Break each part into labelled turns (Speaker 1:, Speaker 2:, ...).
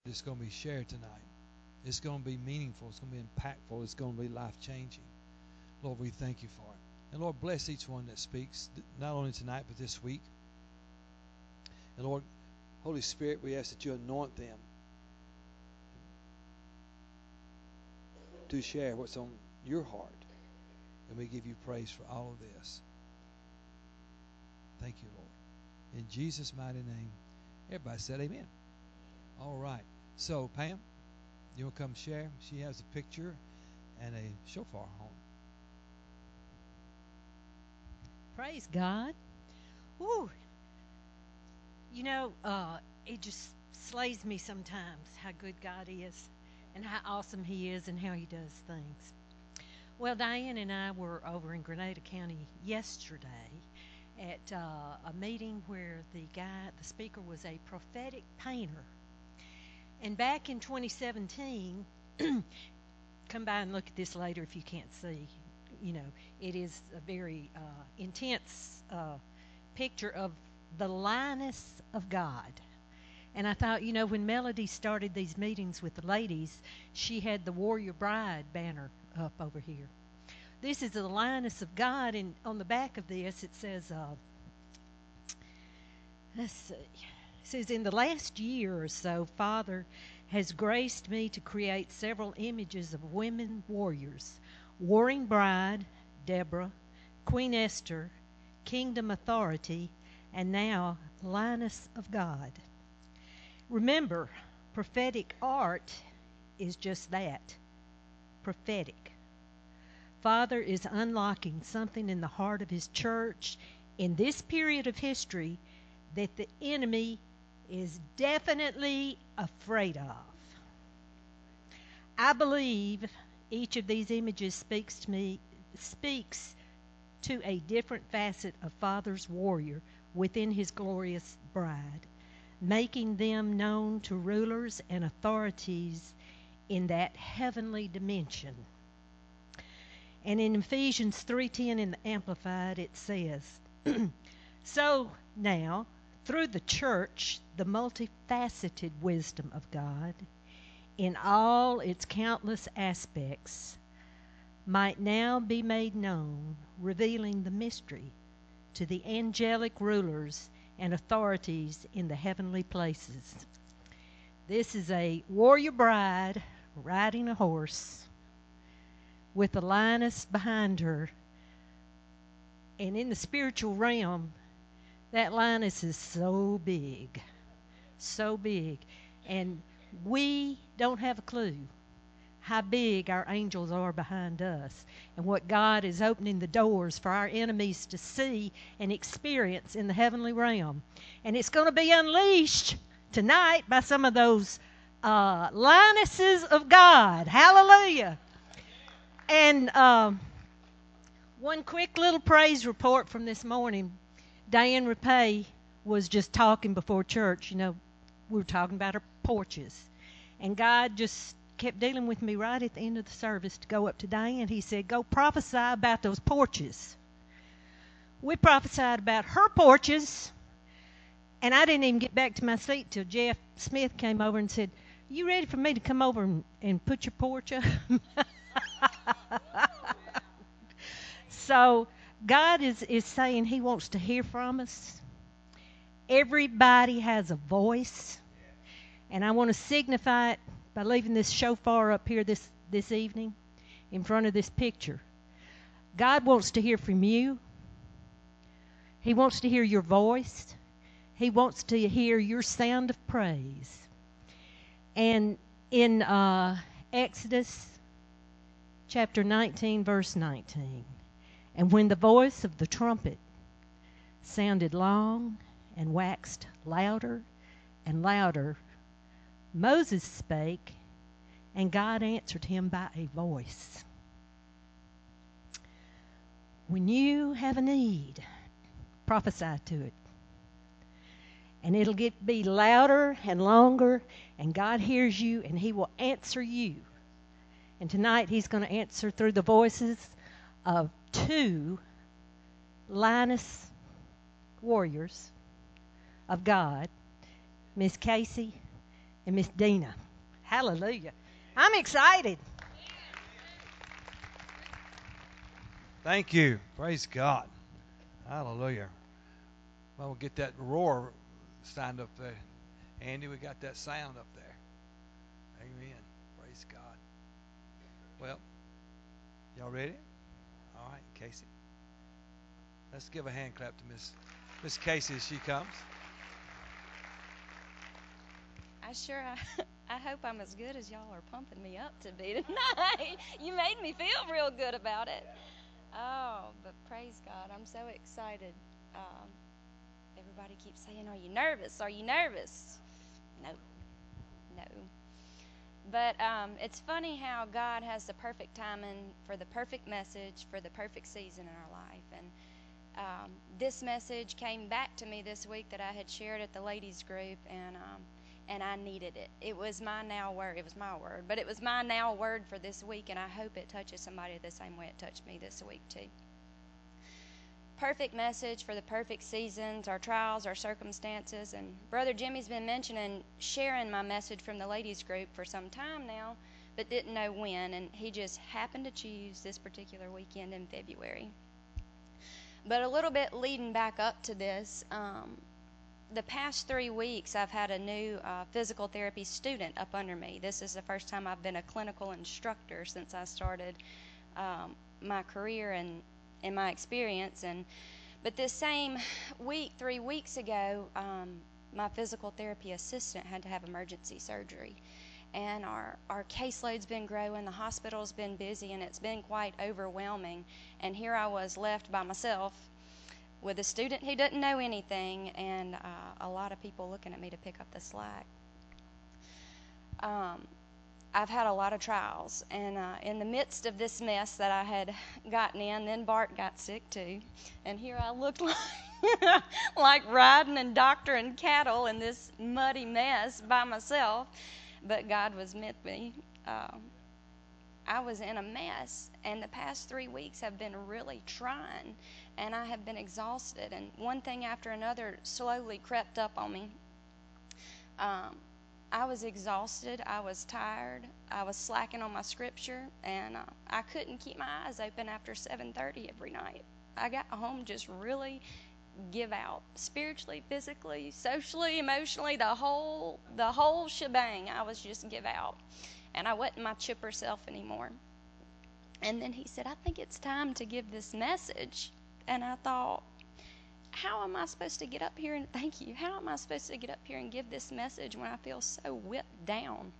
Speaker 1: that's going to be shared tonight. It's going to be meaningful. It's going to be impactful. It's going to be life-changing. Lord, we thank you for it. And Lord, bless each one that speaks, not only tonight, but this week. And Lord, Holy Spirit, we ask that you anoint them to share what's on your heart. And we give you praise for all of this. Thank you, Lord. In Jesus' mighty name, everybody said amen. All right. So, Pam, you want to come share? She has a picture and a shofar horn.
Speaker 2: Praise God. Woo. You know, it just slays me sometimes how good God is and how awesome He is and how He does things. Well, Diane and I were over in Grenada County yesterday at a meeting where the speaker was a prophetic painter. And back in 2017, come by and look at this later if you can't see. You know, it is a very intense picture of the likeness of God. And I thought, you know, when Melody started these meetings with the ladies, she had the Warrior Bride banner up over here. This is the likeness of God, and on the back of this it says, let's see, it says, in the last year or so, Father has graced me to create several images of women warriors: Warring Bride, Deborah, Queen Esther, Kingdom Authority, and now Likeness of God. Remember, prophetic art is just that, prophetic. Father is unlocking something in the heart of His church in this period of history that the enemy is definitely afraid of. I believe each of these images speaks to a different facet of Father's warrior within His glorious bride, making them known to rulers and authorities in that heavenly dimension. And in Ephesians 3:10 in the Amplified, it says, so now, through the church, the multifaceted wisdom of God, in all its countless aspects, might now be made known, revealing the mystery to the angelic rulers and authorities in the heavenly places. This is a warrior bride riding a horse with a lioness behind her. And in the spiritual realm, that lioness is so big, so big. And we don't have a clue how big our angels are behind us and what God is opening the doors for our enemies to see and experience in the heavenly realm. And it's going to be unleashed tonight by some of those lionesses of God. Hallelujah. And one quick little praise report from this morning. Diane Rapay was just talking before church. You know, we were talking about our porches. And God just kept dealing with me right at the end of the service to go up to Diane. He said, go prophesy about those porches. We prophesied about her porches. And I didn't even get back to my seat till Jeff Smith came over and said, you ready for me to come over and put your porch up? So God is saying He wants to hear from us. Everybody has a voice. And I want to signify it by leaving this shofar up here this evening in front of this picture. God wants to hear from you. He wants to hear your voice. He wants to hear your sound of praise. And in Exodus chapter 19, verse 19, and when the voice of the trumpet sounded long and waxed louder and louder, Moses spake, and God answered him by a voice. When you have a need, prophesy to it. And it'll be louder and longer, and God hears you, and He will answer you. And tonight He's going to answer through the voices of two lioness warriors of God, Miss Casey and Miss Dina. Hallelujah. I'm excited.
Speaker 1: Thank you. Praise God. Hallelujah. Well, we'll get that roar signed up there. Andy, we got that sound up there. Amen. Praise God. Well, y'all ready? All right, Casey. Let's give a hand clap to Miss Casey as she comes.
Speaker 3: I hope I'm as good as y'all are pumping me up to be tonight. You made me feel real good about it. Oh, but praise God. I'm so excited. Everybody keeps saying, are you nervous? Are you nervous? No. But it's funny how God has the perfect timing for the perfect message for the perfect season in our life. And this message came back to me this week that I had shared at the ladies group, and I needed it. It was my now word. It was my word, but it was my now word for this week, and I hope it touches somebody the same way it touched me this week too. Perfect message for the perfect seasons, our trials, our circumstances. And Brother Jimmy's been sharing my message from the ladies group for some time now, but didn't know when, and he just happened to choose this particular weekend in February. But a little bit leading back up to this, the past 3 weeks I've had a new physical therapy student up under me. This is the first time I've been a clinical instructor since I started my career and in my experience. But this same week, 3 weeks ago, my physical therapy assistant had to have emergency surgery. And our caseload's been growing, the hospital's been busy, and it's been quite overwhelming. And here I was left by myself with a student who didn't know anything, and a lot of people looking at me to pick up the slack. I've had a lot of trials, and in the midst of this mess that I had gotten in, then Bart got sick too, and here I looked like riding and doctoring cattle in this muddy mess by myself, but God was with me. I was in a mess, and the past 3 weeks have been really trying, and I have been exhausted, and one thing after another slowly crept up on me. I was exhausted, I was tired, I was slacking on my scripture, and I couldn't keep my eyes open after 7:30 every night. I got home just really give out, spiritually, physically, socially, emotionally, the whole shebang. I was just give out, and I wasn't my chipper self anymore. And then he said, I think it's time to give this message. And I thought, how am I supposed to get up here and thank you? How am I supposed to get up here and give this message when I feel so whipped down?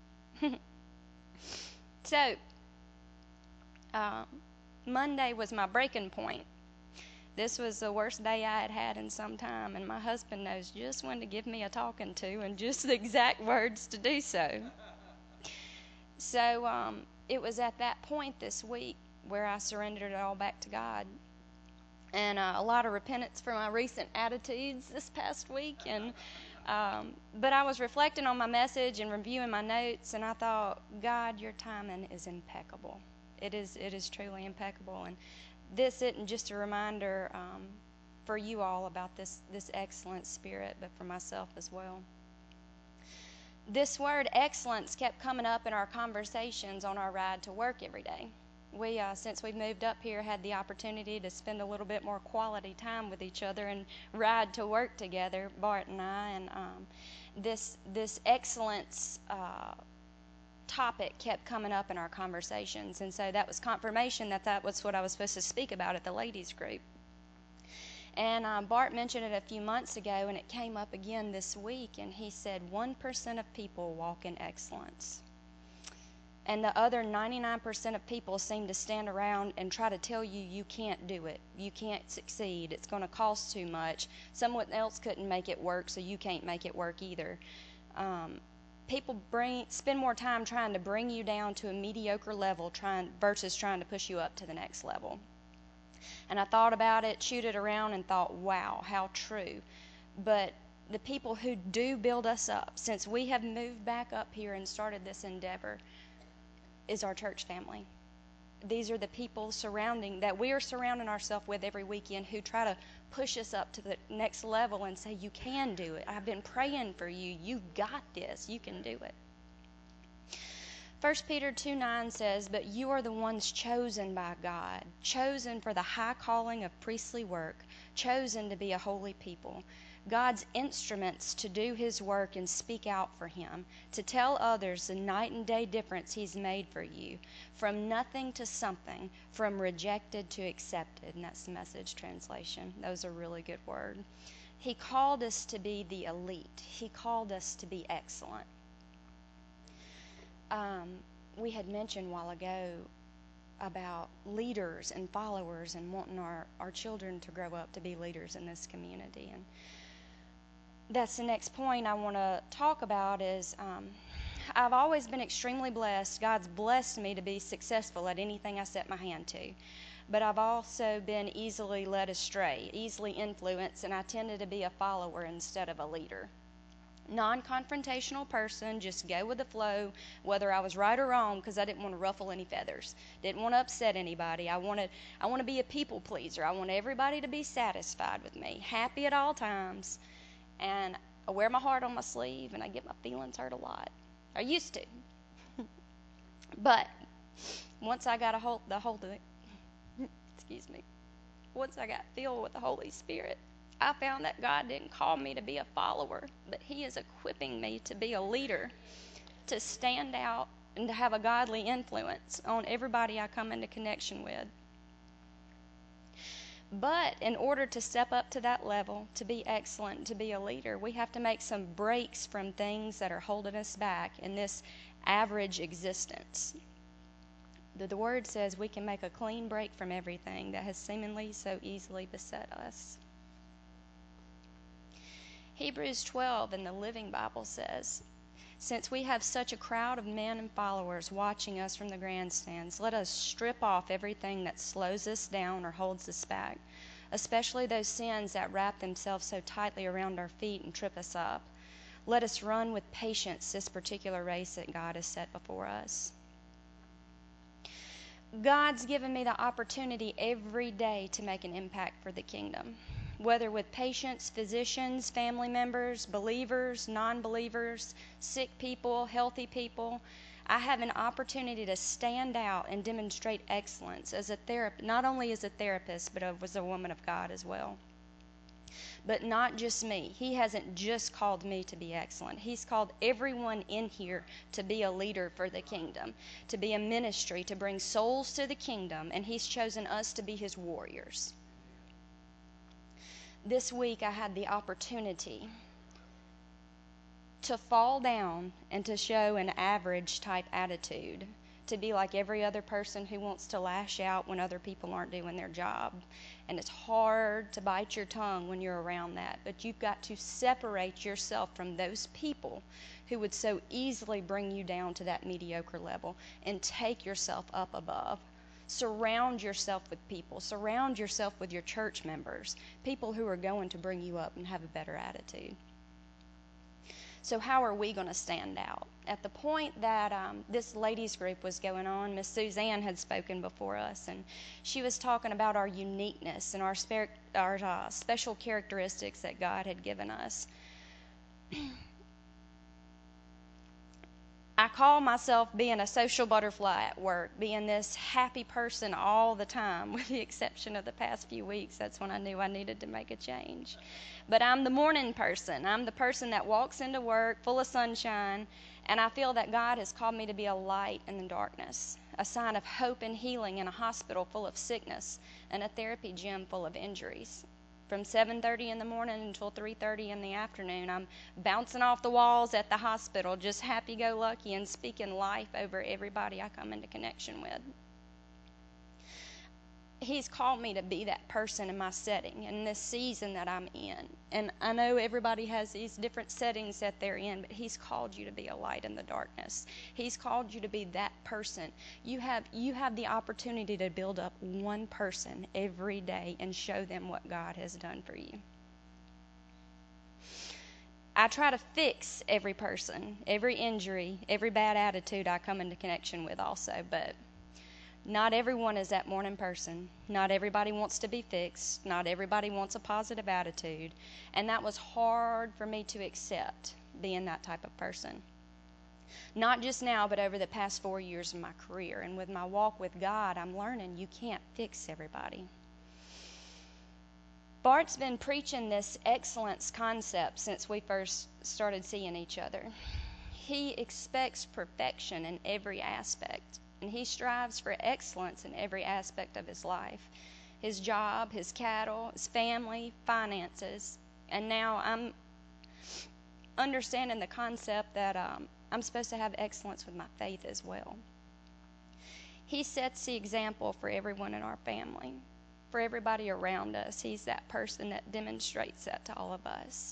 Speaker 3: So, Monday was my breaking point. This was the worst day I had had in some time, and my husband knows just when to give me a talking to and just the exact words to do so. So, it was at that point this week where I surrendered it all back to God. And a lot of repentance for my recent attitudes this past week. And but I was reflecting on my message and reviewing my notes, and I thought, God, your timing is impeccable. It is truly impeccable. And this isn't just a reminder for you all about this excellent spirit, but for myself as well. This word excellence kept coming up in our conversations on our ride to work every day. We, since we've moved up here, had the opportunity to spend a little bit more quality time with each other and ride to work together, Bart and I. And this excellence topic kept coming up in our conversations. And so that was confirmation that was what I was supposed to speak about at the ladies group. And Bart mentioned it a few months ago, and it came up again this week. And he said 1% of people walk in excellence. And the other 99% of people seem to stand around and try to tell you you can't do it. You can't succeed. It's going to cost too much. Someone else couldn't make it work, so you can't make it work either. People spend more time trying to bring you down to a mediocre level versus trying to push you up to the next level. And I thought about it, chewed it around, and thought, wow, how true. But the people who do build us up, since we have moved back up here and started this endeavor, is our church family. These are the people that we are surrounding ourselves with every weekend who try to push us up to the next level and say, you can do it. I've been praying for you. You got this. You can do it. 1 Peter 2:9 says, "But you are the ones chosen by God, chosen for the high calling of priestly work, chosen to be a holy people, God's instruments to do His work and speak out for Him, to tell others the night and day difference He's made for you, from nothing to something, from rejected to accepted." And that's the Message translation. That was a really good word. He called us to be the elite. He called us to be excellent. We had mentioned a while ago about leaders and followers and wanting our children to grow up to be leaders in this community. And that's the next point I want to talk about is I've always been extremely blessed. God's blessed me to be successful at anything I set my hand to. But I've also been easily led astray, easily influenced, and I tended to be a follower instead of a leader. Non-confrontational person, just go with the flow, whether I was right or wrong, because I didn't want to ruffle any feathers. Didn't want to upset anybody. I want to be a people pleaser. I want everybody to be satisfied with me, happy at all times. And I wear my heart on my sleeve, and I get my feelings hurt a lot. I used to. But once I got the hold of it, once I got filled with the Holy Spirit, I found that God didn't call me to be a follower, but He is equipping me to be a leader, to stand out and to have a godly influence on everybody I come into connection with. But in order to step up to that level, to be excellent, to be a leader, we have to make some breaks from things that are holding us back in this average existence. The Word says we can make a clean break from everything that has seemingly so easily beset us. Hebrews 12 in the Living Bible says, "Since we have such a crowd of men and followers watching us from the grandstands, let us strip off everything that slows us down or holds us back, especially those sins that wrap themselves so tightly around our feet and trip us up. Let us run with patience this particular race that God has set before us." God's given me the opportunity every day to make an impact for the kingdom. Whether with patients, physicians, family members, believers, non-believers, sick people, healthy people, I have an opportunity to stand out and demonstrate excellence as a therapist, not only as a therapist, but as a woman of God as well. But not just me. He hasn't just called me to be excellent. He's called everyone in here to be a leader for the kingdom, to be a ministry, to bring souls to the kingdom, and He's chosen us to be His warriors. This week I had the opportunity to fall down and to show an average type attitude, to be like every other person who wants to lash out when other people aren't doing their job. And it's hard to bite your tongue when you're around that, but you've got to separate yourself from those people who would so easily bring you down to that mediocre level and take yourself up above. Surround yourself with people. Surround yourself with your church members, people who are going to bring you up and have a better attitude. So how are we going to stand out? At the point that this ladies group was going on, Miss Suzanne had spoken before us, and she was talking about our uniqueness and our special characteristics that God had given us. I call myself being a social butterfly at work, being this happy person all the time, with the exception of the past few weeks. That's when I knew I needed to make a change. But I'm the morning person. I'm the person that walks into work full of sunshine, and I feel that God has called me to be a light in the darkness, a sign of hope and healing in a hospital full of sickness and a therapy gym full of injuries. From 7:30 in the morning until 3:30 in the afternoon, I'm bouncing off the walls at the hospital, just happy-go-lucky and speaking life over everybody I come into connection with. He's called me to be that person in my setting, in this season that I'm in. And I know everybody has these different settings that they're in, but He's called you to be a light in the darkness. He's called you to be that person. You have the opportunity to build up one person every day and show them what God has done for you. I try to fix every person, every injury, every bad attitude I come into connection with also, but not everyone is that morning person. Not everybody wants to be fixed. Not everybody wants a positive attitude. And that was hard for me to accept, being that type of person. Not just now, but over the past 4 years of my career. And with my walk with God, I'm learning you can't fix everybody. Bart's been preaching this excellence concept since we first started seeing each other. He expects perfection in every aspect, and he strives for excellence in every aspect of his life. His job, his cattle, his family, finances. And now I'm understanding the concept that I'm supposed to have excellence with my faith as well. He sets the example for everyone in our family, for everybody around us. He's that person that demonstrates that to all of us.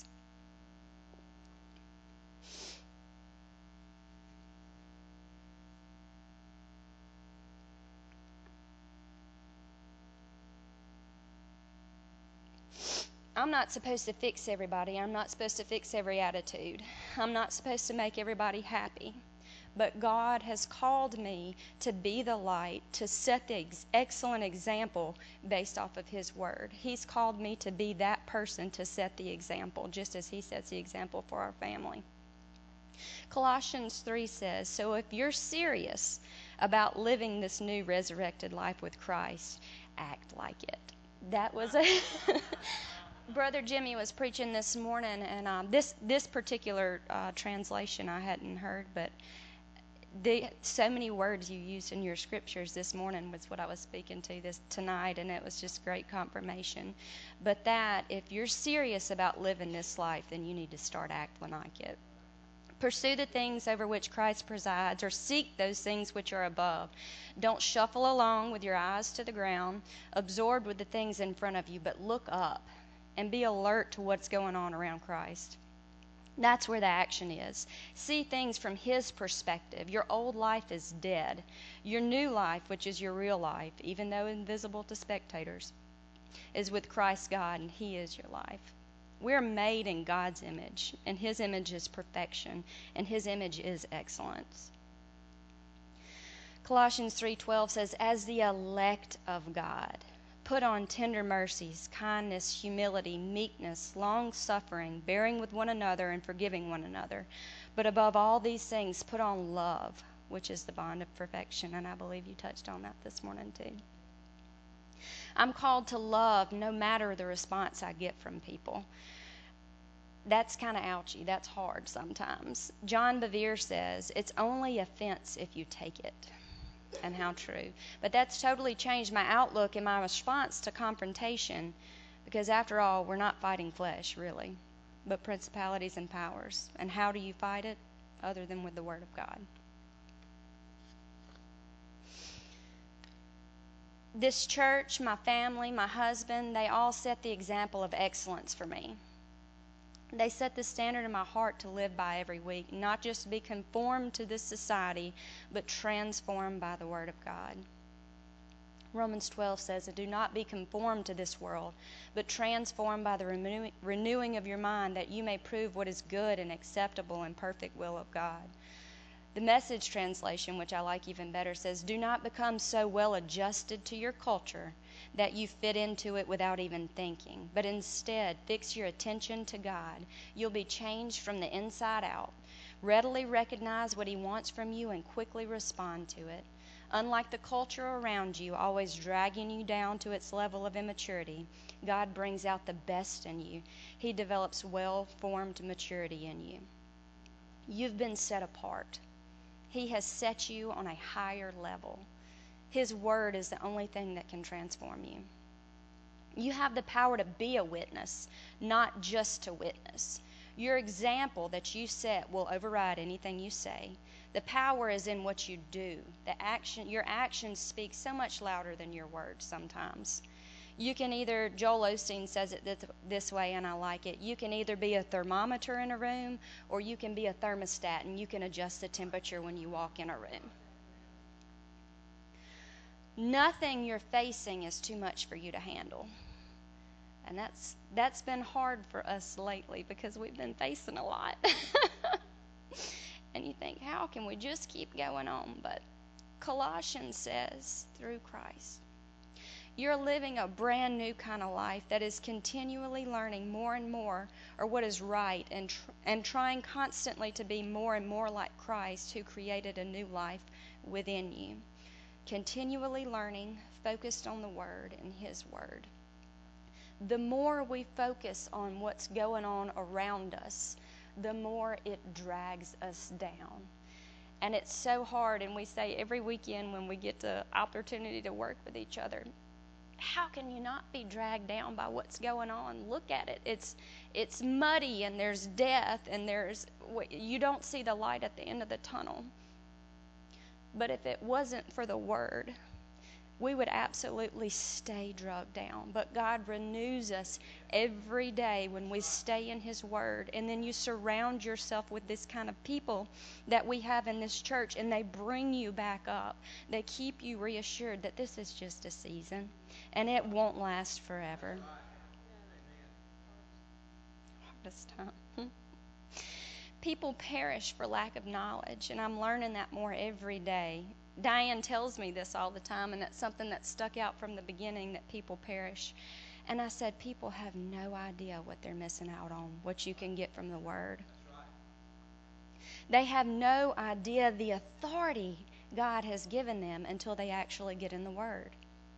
Speaker 3: I'm not supposed to fix everybody. I'm not supposed to fix every attitude. I'm not supposed to make everybody happy. But God has called me to be the light, to set the excellent example based off of His Word. He's called me to be that person to set the example, just as He sets the example for our family. Colossians 3 says, so if you're serious about living this new resurrected life with Christ, act like it. That was a... Brother Jimmy was preaching this morning, and this particular translation I hadn't heard, but so many words you used in your scriptures this morning was what I was speaking to tonight, and it was just great confirmation. But that, if you're serious about living this life, then you need to start acting like it. Pursue the things over which Christ presides, or seek those things which are above. Don't shuffle along with your eyes to the ground, absorbed with the things in front of you, but look up and be alert to what's going on around Christ. That's where the action is. See things from His perspective. Your old life is dead. Your new life, which is your real life, even though invisible to spectators, is with Christ God, and He is your life. We're made in God's image, and His image is perfection, and His image is excellence. Colossians 3:12 says, as the elect of God, put on tender mercies, kindness, humility, meekness, long-suffering, bearing with one another and forgiving one another. But above all these things, put on love, which is the bond of perfection. And I believe you touched on that this morning too. I'm called to love no matter the response I get from people. That's kind of ouchy. That's hard sometimes. John Bevere says, it's only offense if you take it. And how true. But that's totally changed my outlook and my response to confrontation, because after all, we're not fighting flesh, really, but principalities and powers. And how do you fight it? Other than with the Word of God. This church, my family, my husband, they all set the example of excellence for me. They set the standard in my heart to live by every week, not just to be conformed to this society, but transformed by the Word of God. Romans 12 says, do not be conformed to this world, but transformed by the renewing of your mind, that you may prove what is good and acceptable and perfect will of God. The Message translation, which I like even better, says, do not become so well adjusted to your culture that you fit into it without even thinking, but instead fix your attention to God. You'll be changed from the inside out. Readily recognize what He wants from you and quickly respond to it. Unlike the culture around you, always dragging you down to its level of immaturity, God brings out the best in you. He develops well-formed maturity in you. You've been set apart. He has set you on a higher level. His Word is the only thing that can transform you. You have the power to be a witness, not just to witness. Your example that you set will override anything you say. The power is in what you do. Your actions speak so much louder than your words sometimes. You can either, Joel Osteen says it this way, and I like it, you can either be a thermometer in a room, or you can be a thermostat, and you can adjust the temperature when you walk in a room. Nothing you're facing is too much for you to handle. And that's been hard for us lately, because we've been facing a lot. And you think, how can we just keep going on? But Colossians says, through Christ, You're living a brand new kind of life that is continually learning more and more, or what is right, and trying constantly to be more and more like Christ, who created a new life within you. Continually learning, focused on the Word and His Word. The more we focus on what's going on around us, the more it drags us down. And it's so hard, and we say every weekend when we get the opportunity to work with each other, how can you not be dragged down by what's going on? Look at it. It's muddy, and there's death, and you don't see the light at the end of the tunnel. But if it wasn't for the Word, we would absolutely stay drugged down. But God renews us every day when we stay in His Word. And then you surround yourself with this kind of people that we have in this church, and they bring you back up. They keep you reassured that this is just a season, and it won't last forever. Hardest time. People perish for lack of knowledge, and I'm learning that more every day. Diane tells me this all the time, and that's something that stuck out from the beginning, that people perish. And I said, people have no idea what they're missing out on, what you can get from the Word. They have no idea the authority God has given them until they actually get in the Word.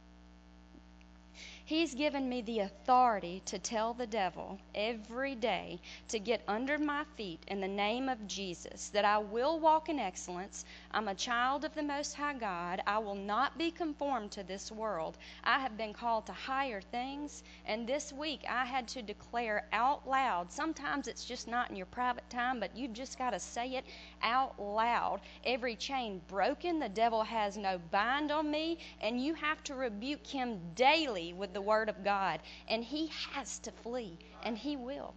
Speaker 3: He's given me the authority to tell the devil every day to get under my feet in the name of Jesus, that I will walk in excellence. I'm a child of the Most High God. I will not be conformed to this world. I have been called to higher things, and this week I had to declare out loud. Sometimes it's just not in your private time, but you've just got to say it out loud. Every chain broken, the devil has no bind on me, and you have to rebuke him daily with the Word of God, and he has to flee, and he will.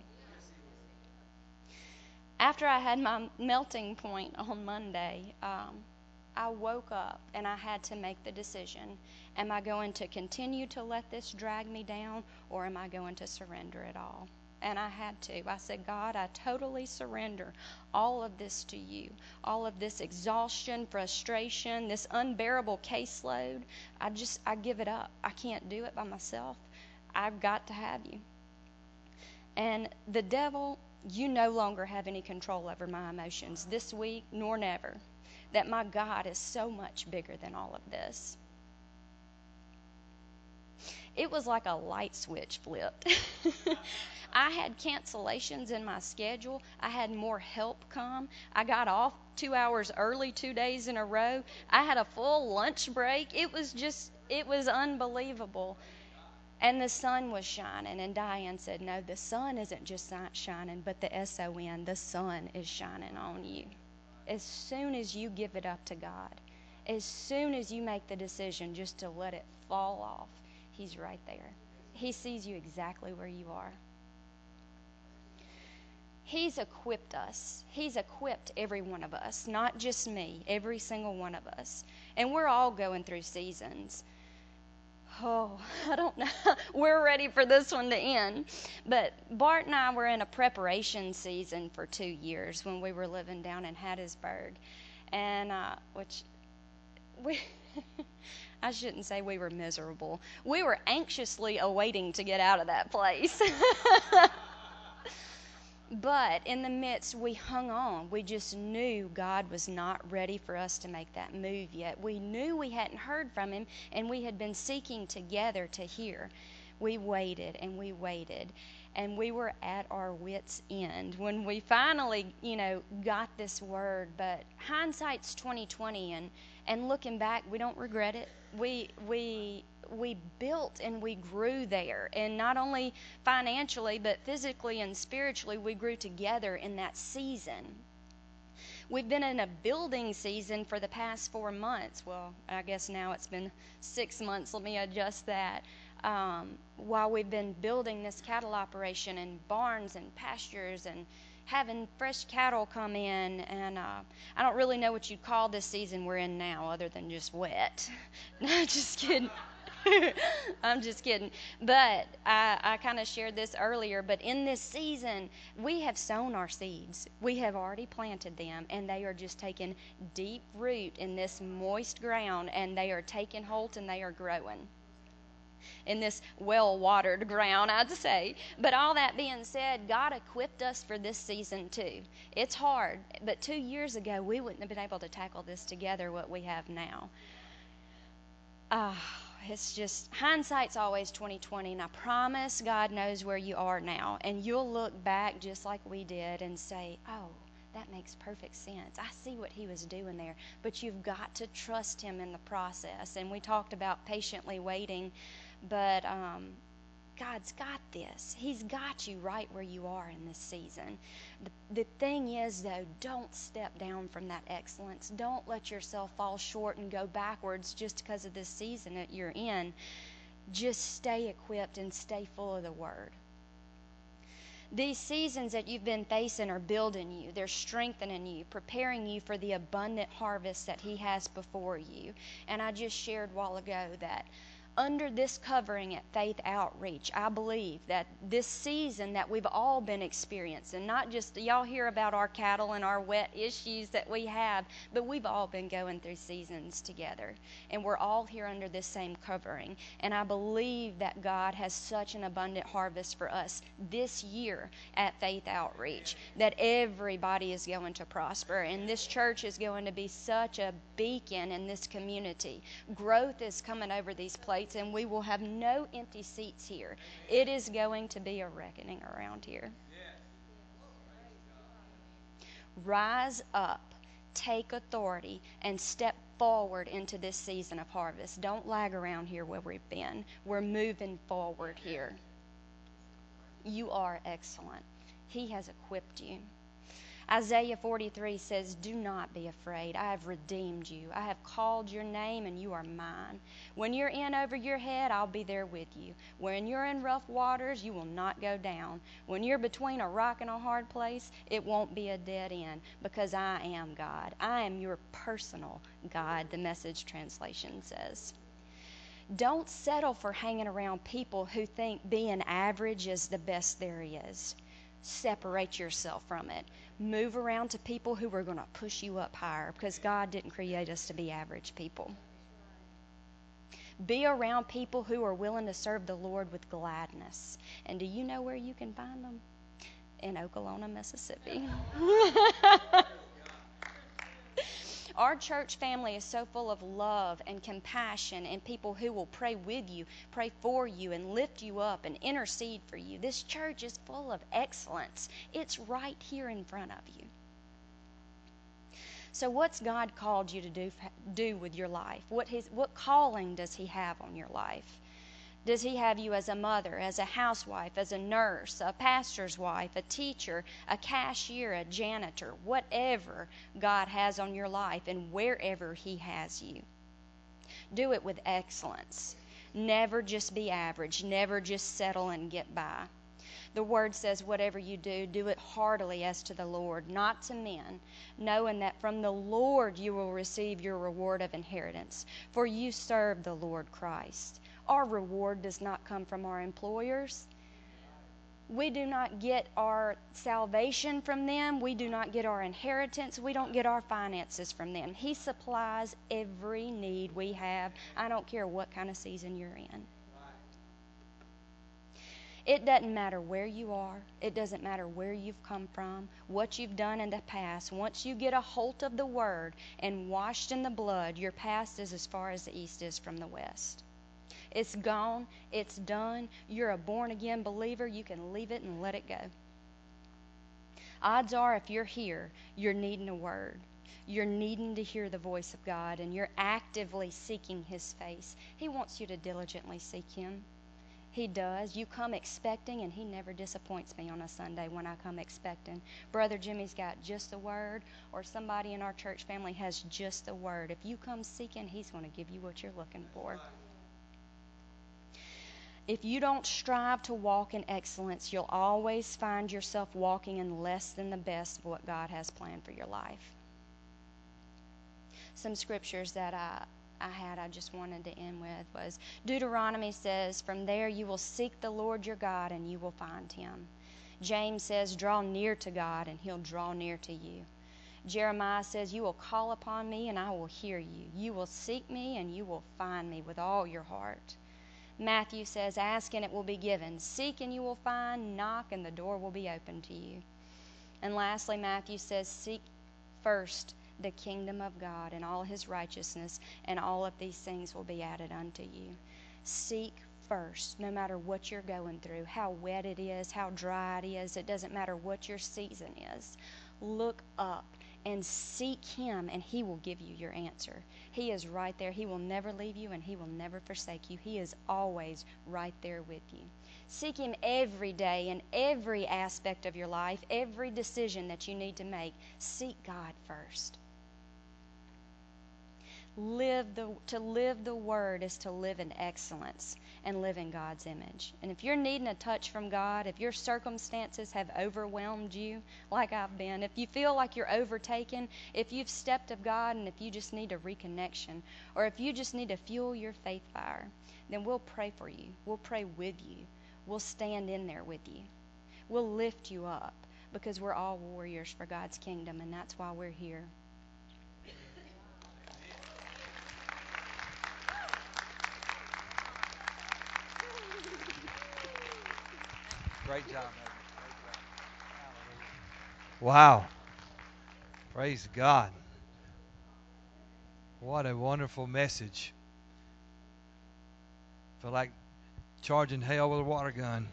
Speaker 3: After I had my melting point on Monday, I woke up and I had to make the decision: am I going to continue to let this drag me down, or am I going to surrender it all? And I had to. I said, God, I totally surrender all of this to you. All of this exhaustion, frustration, this unbearable caseload. I give it up. I can't do it by myself. I've got to have you. And the devil, you no longer have any control over my emotions this week, nor never. That my God is so much bigger than all of this. It was like a light switch flipped. I had cancellations in my schedule. I had more help come. I got off 2 hours early 2 days in a row. I had a full lunch break. It was unbelievable. And the sun was shining. And Diane said, no, the sun isn't just shining, but the S-O-N, the sun is shining on you. As soon as you give it up to God, as soon as you make the decision just to let it fall off, He's right there. He sees you exactly where you are. He's equipped us. He's equipped every one of us, not just me, every single one of us. And we're all going through seasons. Oh, I don't know. We're ready for this one to end. But Bart and I were in a preparation season for 2 years when we were living down in Hattiesburg. And, I shouldn't say we were miserable. We were anxiously awaiting to get out of that place. But in the midst, we hung on. We just knew God was not ready for us to make that move yet. We knew we hadn't heard from Him, and we had been seeking together to hear. We waited and we waited, and we were at our wits' end when we finally, got this word. But hindsight's 20/20, and looking back, we don't regret it. We built and we grew there, and not only financially but physically and spiritually, we grew together in that season. We've been in a building season for the past 4 months. Well, I guess now it's been 6 months. Let me adjust that. While we've been building this cattle operation and barns and pastures and having fresh cattle come in, and I don't really know what you'd call this season we're in now other than just wet. No, just kidding. I'm just kidding. But I kind of shared this earlier, but in this season, we have sown our seeds. We have already planted them, and they are just taking deep root in this moist ground, and they are taking hold and they are growing. in this well-watered ground, I'd say. But all that being said, God equipped us for this season too. It's hard, but 2 years ago, we wouldn't have been able to tackle this together what we have now. It's just, hindsight's always 20/20, and I promise God knows where you are now. And you'll look back just like we did and say, oh, that makes perfect sense. I see what he was doing there. But you've got to trust him in the process. And we talked about patiently waiting, but God's got this. He's got you right where you are in this season. The thing is, though, don't step down from that excellence. Don't let yourself fall short and go backwards just because of this season that you're in. Just stay equipped and stay full of the Word. These seasons that you've been facing are building you. They're strengthening you, preparing you for the abundant harvest that he has before you. And I just shared a while ago that under this covering at Faith Outreach, I believe that this season that we've all been experiencing, not just y'all hear about our cattle and our wet issues that we have, but we've all been going through seasons together. And we're all here under this same covering. And I believe that God has such an abundant harvest for us this year at Faith Outreach, that everybody is going to prosper. And this church is going to be such a beacon in this community. Growth is coming over these places, and we will have no empty seats here. It is going to be a reckoning around here. Rise up, take authority, and step forward into this season of harvest. Don't lag around here where we've been. We're moving forward here. You are excellent. He has equipped you. Isaiah 43 says, do not be afraid. I have redeemed you. I have called your name, and you are mine. When you're in over your head, I'll be there with you. When you're in rough waters, you will not go down. When you're between a rock and a hard place, it won't be a dead end, because I am God. I am your personal God, the Message translation says. Don't settle for hanging around people who think being average is the best there is. Separate yourself from it. Move around to people who are going to push you up higher, because God didn't create us to be average people. Be around people who are willing to serve the Lord with gladness. And do you know where you can find them? In Okolona, Mississippi. Our church family is so full of love and compassion and people who will pray with you, pray for you, and lift you up and intercede for you. This church is full of excellence. It's right here in front of you. So what's God called you to do with your life? What calling does he have on your life? Does he have you as a mother, as a housewife, as a nurse, a pastor's wife, a teacher, a cashier, a janitor, whatever God has on your life and wherever he has you? Do it with excellence. Never just be average. Never just settle and get by. The word says, whatever you do, do it heartily as to the Lord, not to men, knowing that from the Lord you will receive your reward of inheritance, for you serve the Lord Christ. Our reward does not come from our employers. We do not get our salvation from them. We do not get our inheritance. We don't get our finances from them. He supplies every need we have. I don't care what kind of season you're in. It doesn't matter where you are. It doesn't matter where you've come from, what you've done in the past. Once you get a hold of the Word and washed in the blood, your past is as far as the east is from the west. It's gone. It's done. You're a born-again believer. You can leave it and let it go. Odds are, if you're here, you're needing a word. You're needing to hear the voice of God, and you're actively seeking his face. He wants you to diligently seek him. He does. You come expecting, and he never disappoints me on a Sunday when I come expecting. Brother Jimmy's got just a word, or somebody in our church family has just a word. If you come seeking, he's going to give you what you're looking for. If you don't strive to walk in excellence, you'll always find yourself walking in less than the best of what God has planned for your life. Some scriptures that I just wanted to end with was Deuteronomy says, from there you will seek the Lord your God and you will find him. James says, draw near to God and he'll draw near to you. Jeremiah says, you will call upon me and I will hear you. You will seek me and you will find me with all your heart. Matthew says, ask and it will be given. Seek and you will find. Knock and the door will be open to you. And lastly, Matthew says, seek first the kingdom of God and all his righteousness, and all of these things will be added unto you. Seek first, no matter what you're going through, how wet it is, how dry it is. It doesn't matter what your season is. Look up and seek him, and he will give you your answer. He is right there. He will never leave you, and he will never forsake you. He is always right there with you. Seek him every day in every aspect of your life, every decision that you need to make. Seek God first. To live the Word is to live in excellence and live in God's image. And if you're needing a touch from God, if your circumstances have overwhelmed you like I've been, if you feel like you're overtaken, if you've stepped of God and if you just need a reconnection, or if you just need to fuel your faith fire, then we'll pray for you. We'll pray with you. We'll stand in there with you. We'll lift you up, because we're all warriors for God's kingdom, and that's why we're here.
Speaker 1: Great job, Megan. Great job. Wow. Praise God. What a wonderful message. Feel like charging hell with a water gun.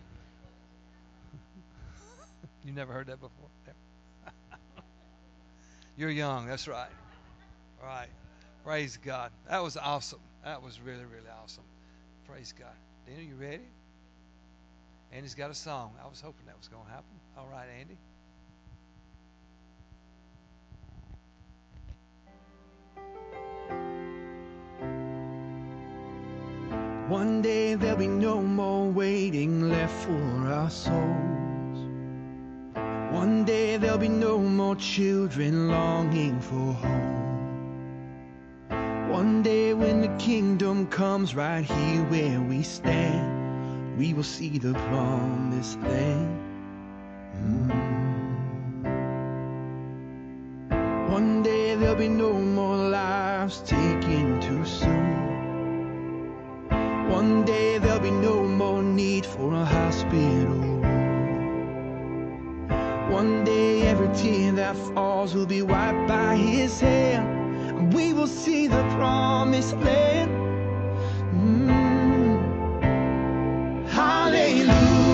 Speaker 1: You never heard that before? You're young, that's right. All right. Praise God. That was awesome. That was really, really awesome. Praise God. Dana, you ready? Andy's got a song. I was hoping that was going to happen. All right, Andy.
Speaker 4: One day there'll be no more waiting left for our souls. One day there'll be no more children longing for home. One day when the kingdom comes right here where we stand, we will see the promised land. One day there'll be no more lives taken too soon. One day there'll be no more need for a hospital. One day every tear that falls will be wiped by his hand, and we will see the promised land. Hallelujah.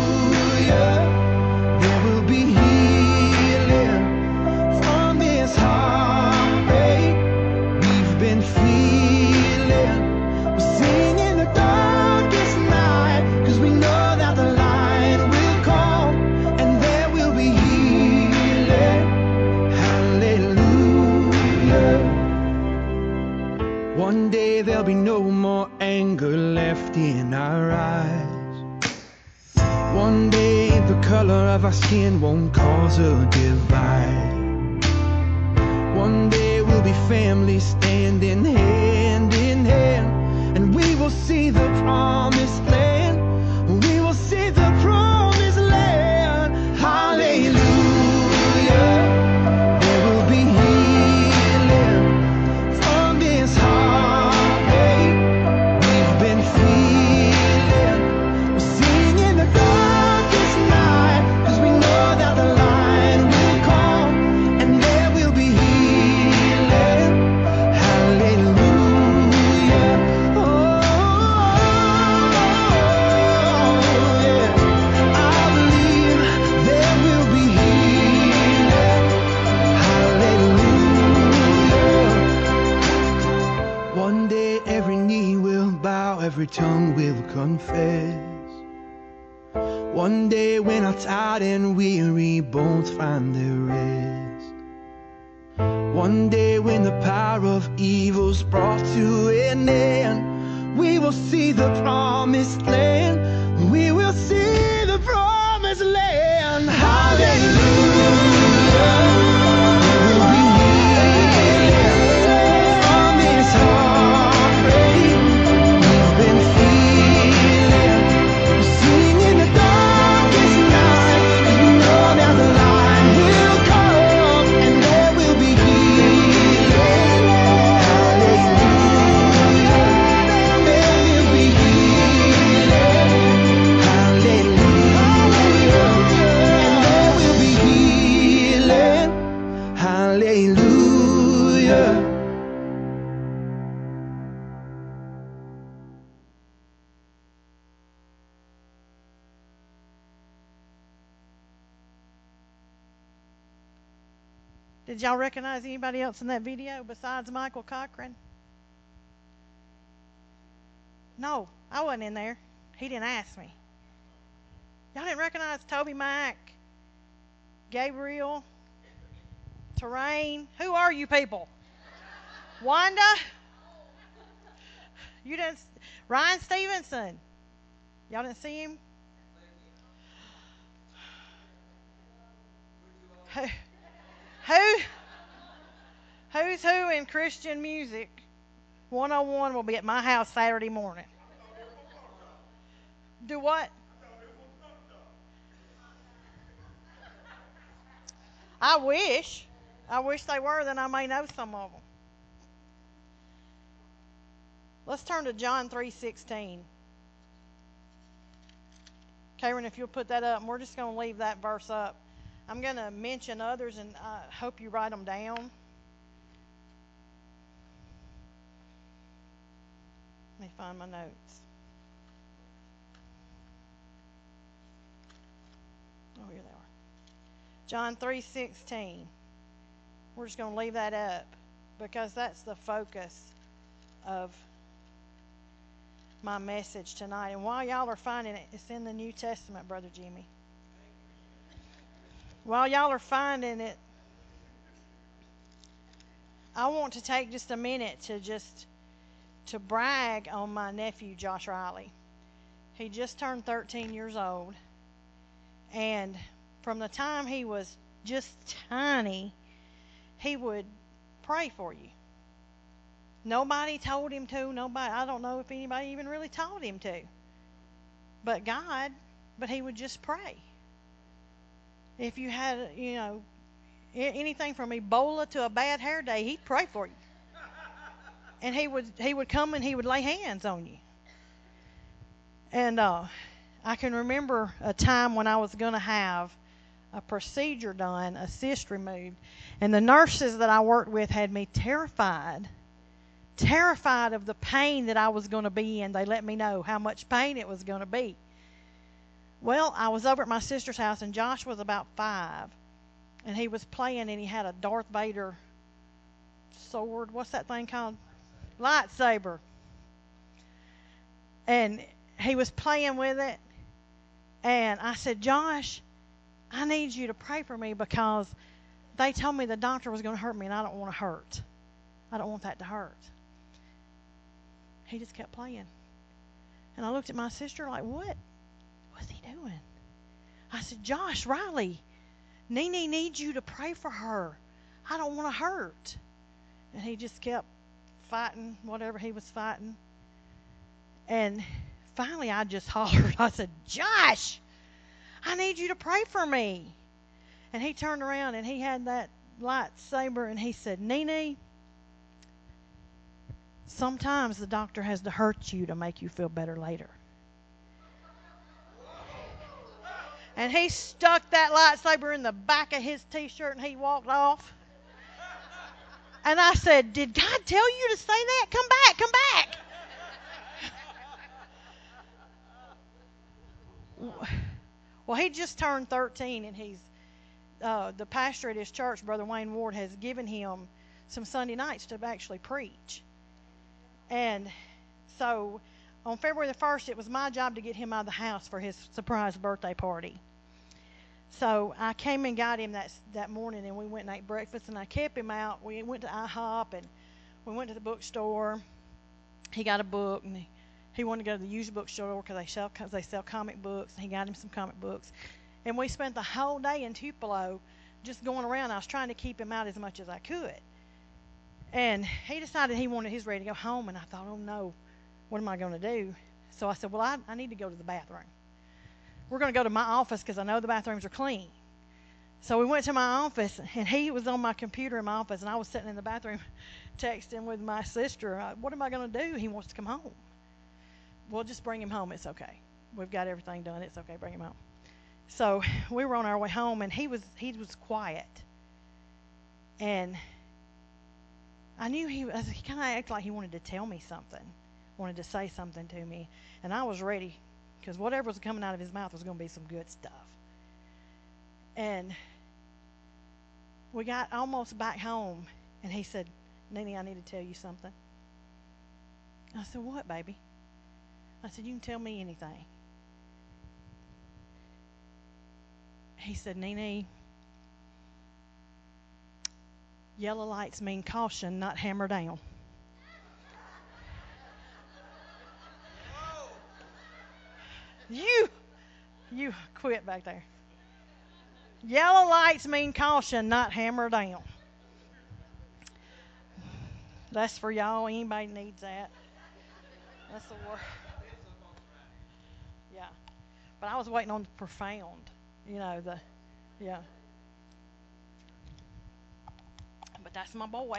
Speaker 4: There will be healing from this heartbreak we've been feeling. We're singing the darkest night, 'cause we know that the light will come, and there will be healing. Hallelujah. One day there'll be no more anger left in our eyes. One day the color of our skin won't cause a divide. One day we'll be family standing hand in hand, and we will see the promised land. We will see the promised land. Hallelujah. There will be healing from this heartbreak we've been feeling. We're singing the darkest night, 'cause we know that the light will come, and there will be healing. Hallelujah. Oh, yeah. I believe there will be healing. Hallelujah. One day every knee will bow, every tongue will confess. One day when our tired and weary bones find their rest. One day when the power of evil's brought to an end, we will see the promised land. We will see the promised land. Hallelujah. There will be healing from this heartbreak we've been feeling. We're singing the darkest night, 'cause we know that the light will come, and there will be healing. Hallelujah. There will be healing.
Speaker 5: Did y'all recognize anybody else in that video besides Michael Cochran? No, I wasn't in there. He didn't ask me. Y'all didn't recognize Toby Mack, Gabriel, Terrain? Who are you people? Wanda? You didn't? Ryan Stevenson. Y'all didn't see him? Who's who in Christian music? 101 will be at my house Saturday morning. Do what? I wish they were, then I may know some of them. Let's turn to John 3:16. Karen, if you'll put that up, and we're just going to leave that verse up. I'm going to mention others, and I hope you write them down. Let me find my notes. Oh, here they are. John 3:16. We're just going to leave that up because that's the focus of my message tonight. And while y'all are finding it, it's in the New Testament, Brother Jimmy. While y'all are finding it, I want to take just a minute to brag on my nephew, Josh Riley. He just turned 13 years old. And from the time he was just tiny, he would pray for you. Nobody told him to. I don't know if anybody even really taught him to. But God, he would just pray. If you had, anything from Ebola to a bad hair day, he'd pray for you. And he would come and he would lay hands on you. And I can remember a time when I was going to have a procedure done, a cyst removed. And the nurses that I worked with had me terrified of the pain that I was going to be in. They let me know how much pain it was going to be. Well, I was over at my sister's house, and Josh was about 5. And he was playing, and he had a Darth Vader sword. What's that thing called? Lightsaber. And he was playing with it. And I said, Josh, I need you to pray for me because they told me the doctor was going to hurt me, and I don't want to hurt. I don't want that to hurt. He just kept playing. And I looked at my sister like, what? What's he doing? I said, Josh, Riley, Nene needs you to pray for her. I don't want to hurt. And he just kept fighting whatever he was fighting. And finally I just hollered. I said, Josh, I need you to pray for me. And he turned around and he had that lightsaber and he said, Nene, sometimes the doctor has to hurt you to make you feel better later. And he stuck that lightsaber in the back of his t-shirt and he walked off. And I said, did God tell you to say that? Come back. Well, he just turned 13 and he's the pastor at his church, Brother Wayne Ward, has given him some Sunday nights to actually preach. And so on February the 1st, it was my job to get him out of the house for his surprise birthday party. So I came and got him that morning, and we went and ate breakfast, and I kept him out. We went to IHOP, and we went to the bookstore. He got a book, and he wanted to go to the used bookstore because they sell comic books, and he got him some comic books. And we spent the whole day in Tupelo just going around. I was trying to keep him out as much as I could. And he decided he's ready to go home, and I thought, oh, no, what am I going to do? So I said, well, I need to go to the bathroom. We're going to go to my office because I know the bathrooms are clean. So we went to my office, and he was on my computer in my office, and I was sitting in the bathroom texting with my sister. What am I going to do? He wants to come home. Well, just bring him home. It's okay. We've got everything done. It's okay. Bring him home. So we were on our way home, and he was quiet. And I knew he kind of acted like he wanted to tell me something, wanted to say something to me, and I was ready because whatever was coming out of his mouth was going to be some good stuff. And we got almost back home, and he said, Nene, I need to tell you something. I said, what, baby? I said, you can tell me anything. He said, Nene, yellow lights mean caution, not hammer down. You quit back there. Yellow lights mean caution, not hammer down. That's for y'all. Anybody needs that. That's the word. Yeah. But I was waiting on the profound. Yeah. But that's my boy.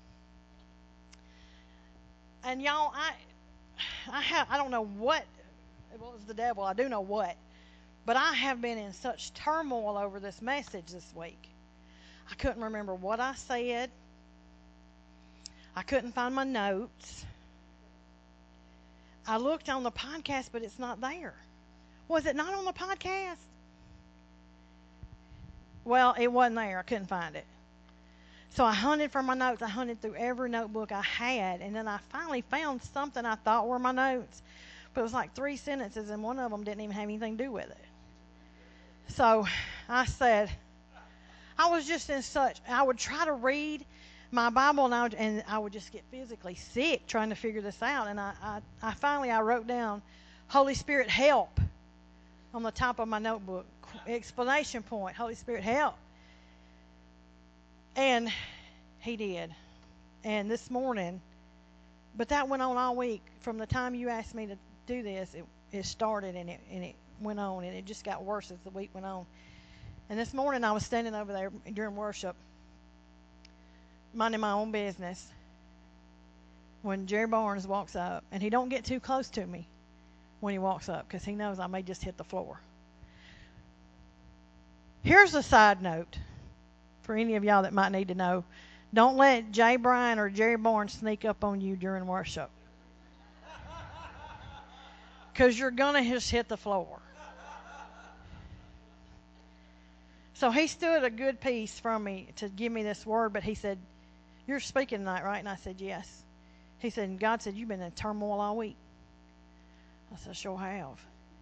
Speaker 5: And y'all, I don't know what it was the devil. I do know what. But I have been in such turmoil over this message this week. I couldn't remember what I said. I couldn't find my notes. I looked on the podcast, but it's not there. Was it not on the podcast? Well, it wasn't there. I couldn't find it. So I hunted for my notes. I hunted through every notebook I had, and then I finally found something I thought were my notes. But it was like 3 sentences, and one of them didn't even have anything to do with it. So I said, I was just I would try to read my Bible, and I would just get physically sick trying to figure this out. And I finally wrote down, Holy Spirit, help, on the top of my notebook. Explanation point, Holy Spirit, help. And he did. And this morning, but that went on all week. From the time you asked me to do this, it started and it went on, and it just got worse as the week went on. And this morning I was standing over there during worship, minding my own business, when Jerry Barnes walks up, and he don't get too close to me when he walks up because he knows I may just hit the floor. Here's a side note for any of y'all that might need to know. Don't let Jay Bryan or Jerry Barnes sneak up on you during worship, because you're going to just hit the floor. So he stood a good piece from me to give me this word, but he said, you're speaking tonight, right? And I said, yes. He said, and God said, you've been in turmoil all week. I said, sure have.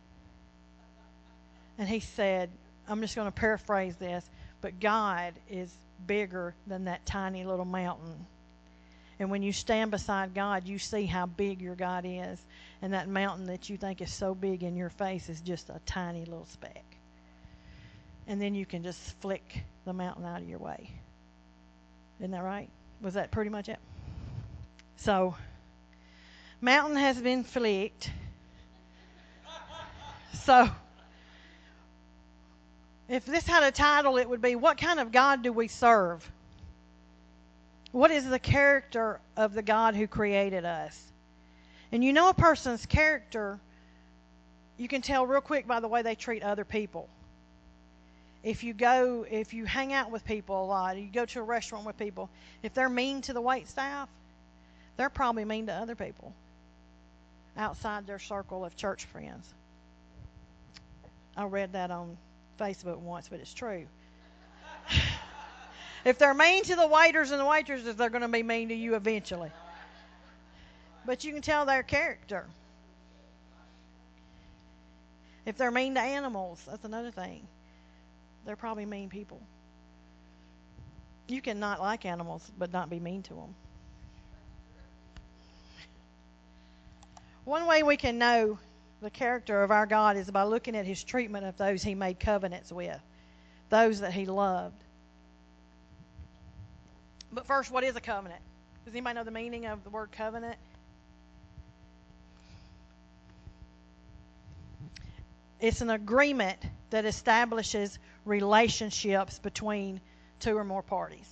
Speaker 5: And he said, I'm just going to paraphrase this, but God is bigger than that tiny little mountain. And when you stand beside God, you see how big your God is. And that mountain that you think is so big in your face is just a tiny little speck. And then you can just flick the mountain out of your way. Isn't that right? Was that pretty much it? So, mountain has been flicked. So, if this had a title, it would be, what kind of God do we serve? What is the character of the God who created us? And you know a person's character, you can tell real quick by the way they treat other people. If you hang out with people a lot, you go to a restaurant with people, if they're mean to the wait staff, they're probably mean to other people outside their circle of church friends. I read that on Facebook once, but it's true. If they're mean to the waiters and the waitresses, they're going to be mean to you eventually. But you can tell their character. If they're mean to animals, that's another thing. They're probably mean people. You can not like animals, but not be mean to them. One way we can know the character of our God is by looking at his treatment of those he made covenants with, those that he loved. But first, what is a covenant? Does anybody know the meaning of the word covenant? It's an agreement that establishes relationships between two or more parties.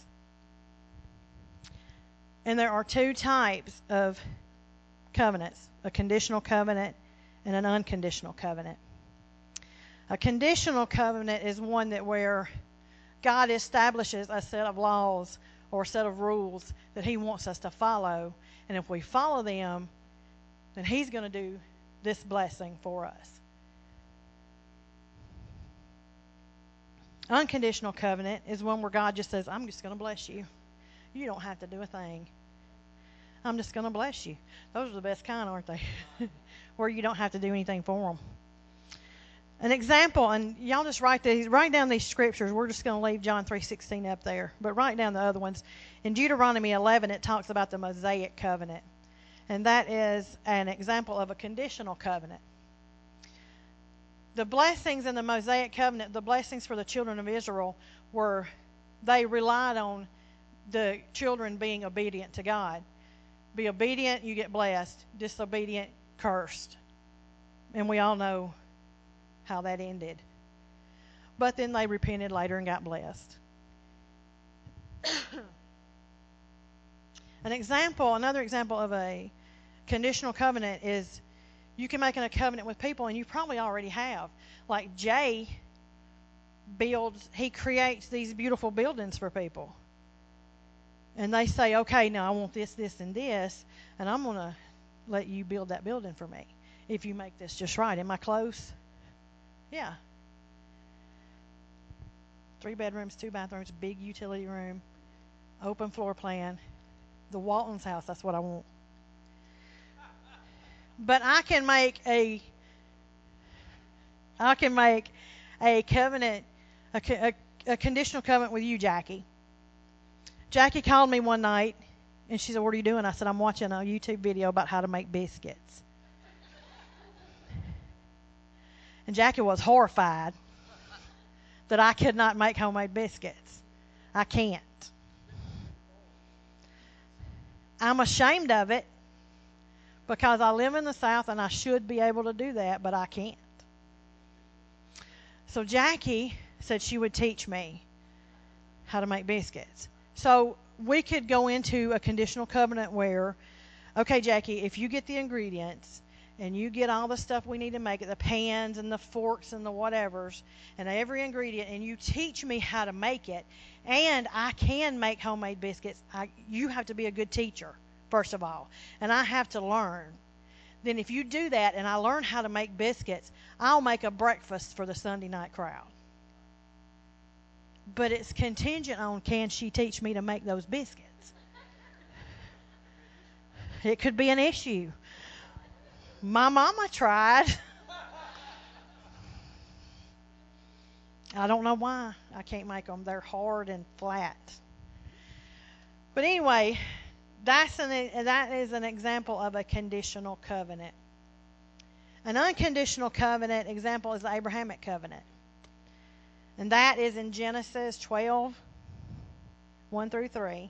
Speaker 5: And there are two types of covenants, a conditional covenant and an unconditional covenant. A conditional covenant is one that where God establishes a set of laws or a set of rules that he wants us to follow. And if we follow them, then he's going to do this blessing for us. Unconditional covenant is one where God just says, I'm just going to bless you. You don't have to do a thing. I'm just going to bless you. Those are the best kind, aren't they? Where you don't have to do anything for them. An example, and y'all just write down these scriptures. We're just going to leave John 3:16 up there, but write down the other ones. In Deuteronomy 11, it talks about the Mosaic covenant, and that is an example of a conditional covenant. The blessings in the Mosaic covenant, the blessings for the children of Israel, were they relied on the children being obedient to God. Be obedient, you get blessed. Disobedient, cursed. And we all know how that ended. But then they repented later and got blessed. Another example of a conditional covenant is you can make a covenant with people, and you probably already have. Like Jay he creates these beautiful buildings for people. And they say, okay, now I want this, this, and this, and I'm going to let you build that building for me if you make this just right. Am I close? Yeah. 3 bedrooms, 2 bathrooms, big utility room, open floor plan. The Walton's house, that's what I want. But I can make a covenant, a conditional covenant with you, Jackie. Jackie called me one night, and she said, what are you doing? I said, I'm watching a YouTube video about how to make biscuits. And Jackie was horrified that I could not make homemade biscuits. I can't. I'm ashamed of it because I live in the South and I should be able to do that, but I can't. So Jackie said she would teach me how to make biscuits. So we could go into a conditional covenant where, okay, Jackie, if you get the ingredients and you get all the stuff we need to make it, the pans and the forks and the whatevers and every ingredient, and you teach me how to make it, and I can make homemade biscuits, you have to be a good teacher, first of all, and I have to learn. Then if you do that and I learn how to make biscuits, I'll make a breakfast for the Sunday night crowd. But it's contingent on, can she teach me to make those biscuits? It could be an issue. My mama tried. I don't know why I can't make them. They're hard and flat. But anyway, that is an example of a conditional covenant. An unconditional covenant example is the Abrahamic covenant. And that is in Genesis 12, 1 through 3.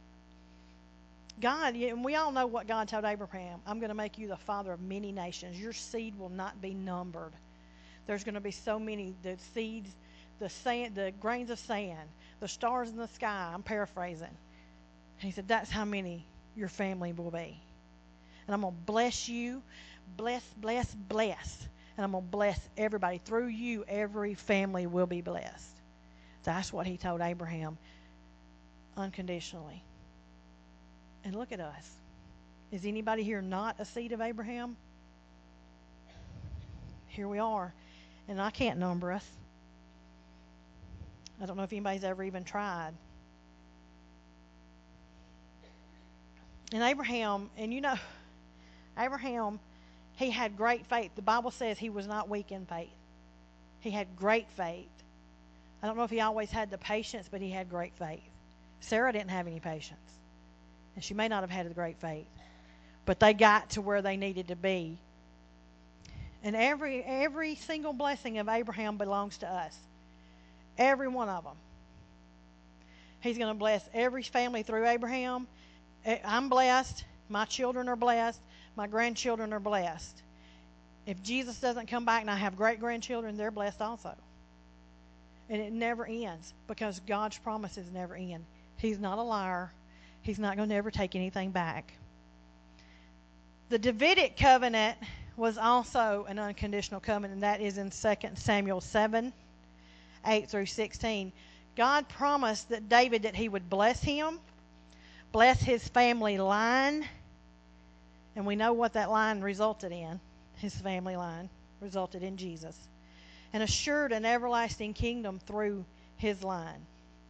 Speaker 5: God, and we all know what God told Abraham. I'm going to make you the father of many nations. Your seed will not be numbered. There's going to be so many, the seeds, the sand, the grains of sand, the stars in the sky. I'm paraphrasing. And he said, that's how many your family will be. And I'm going to bless you. Bless, bless, bless. And I'm going to bless everybody. Through you, every family will be blessed. That's what he told Abraham unconditionally. And look at us. Is anybody here not a seed of Abraham? Here we are. And I can't number us. I don't know if anybody's ever even tried. And Abraham, and you know, Abraham, he had great faith. The Bible says he was not weak in faith. He had great faith. I don't know if he always had the patience, but he had great faith. Sarah didn't have any patience. And she may not have had the great faith. But they got to where they needed to be. And every single blessing of Abraham belongs to us. Every one of them. He's going to bless every family through Abraham. I'm blessed. My children are blessed. My grandchildren are blessed. If Jesus doesn't come back and I have great-grandchildren, they're blessed also. And it never ends because God's promises never end. He's not a liar. He's not going to ever take anything back. The Davidic covenant was also an unconditional covenant, and that is in 2 Samuel 7, 8 through 16. God promised that David that he would bless him, bless his family line, and we know what that line resulted in. His family line resulted in Jesus. And assured an everlasting kingdom through his line.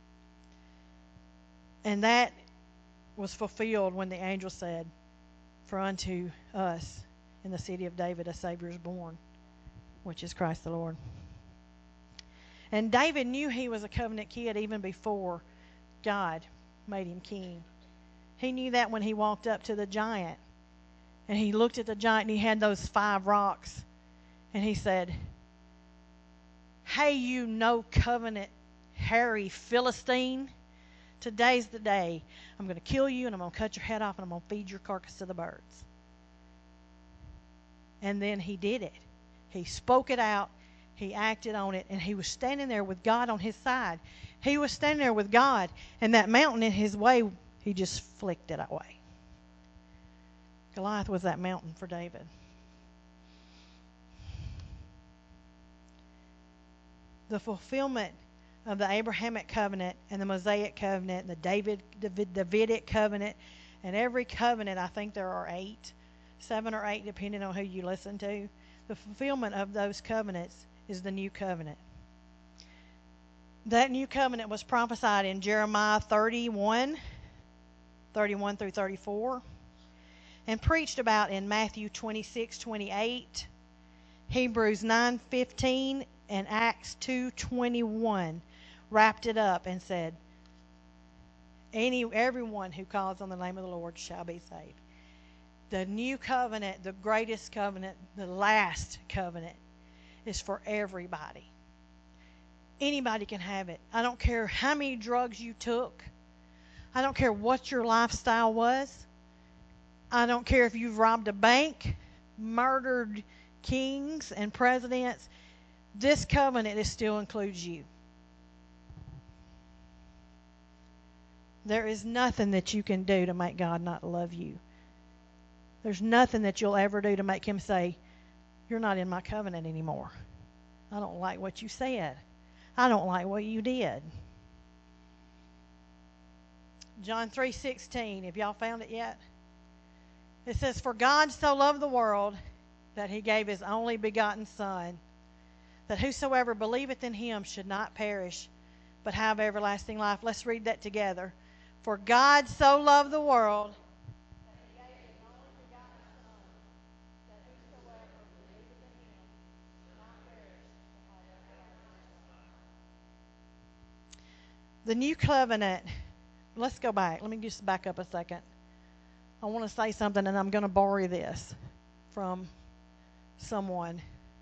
Speaker 5: And that was fulfilled when the angel said, "For unto us in the city of David a Savior is born, which is Christ the Lord." And David knew he was a covenant kid even before God made him king. He knew that when he walked up to the giant. And he looked at the giant and he had those 5 rocks. And he said, "Hey, you no covenant, hairy Philistine. Today's the day. I'm going to kill you and I'm going to cut your head off and I'm going to feed your carcass to the birds." And then he did it. He spoke it out. He acted on it. And he was standing there with God on his side. He was standing there with God. And that mountain in his way, he just flicked it away. Goliath was that mountain for David. The fulfillment of the Abrahamic covenant and the Mosaic covenant, the Davidic covenant, and every covenant, I think there are 8, 7 or 8, depending on who you listen to. The fulfillment of those covenants is the new covenant. That new covenant was prophesied in Jeremiah 31 through 34, and preached about in Matthew 26:28, Hebrews 9:15, and Acts 2:21. Wrapped it up and said, everyone who calls on the name of the Lord shall be saved. The new covenant, the greatest covenant, the last covenant, is for everybody. Anybody can have it. I don't care how many drugs you took. I don't care what your lifestyle was. I don't care if you've robbed a bank, murdered kings and presidents. This covenant still includes you. There is nothing that you can do to make God not love you. There's nothing that you'll ever do to make him say, "You're not in my covenant anymore. I don't like what you said. I don't like what you did." John 3:16, have y'all found it yet? It says, "For God so loved the world that he gave his only begotten Son, that whosoever believeth in him should not perish, but have everlasting life." Let's read that together. "For God so loved the world that he gave his only begotten Son, that whosoever believeth in him should not perish, but have everlasting life." The new covenant, let's go back. Let me just back up a second. I want to say something, and I'm going to borrow this from someone.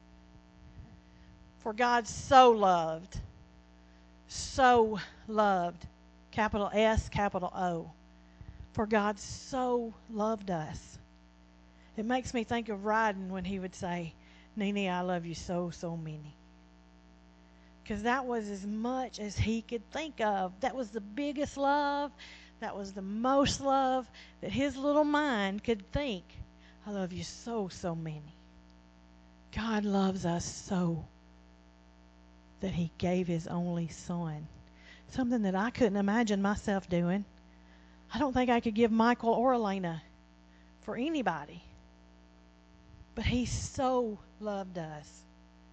Speaker 5: For God so loved, capital S, capital O. For God so loved us. It makes me think of Ryden when he would say, "Nene, I love you so, so many." Because that was as much as he could think of. That was the biggest love. That was the most love that his little mind could think. I love you so, so many. God loves us so that he gave his only Son. Something that I couldn't imagine myself doing. I don't think I could give Michael or Elena for anybody. But he so loved us.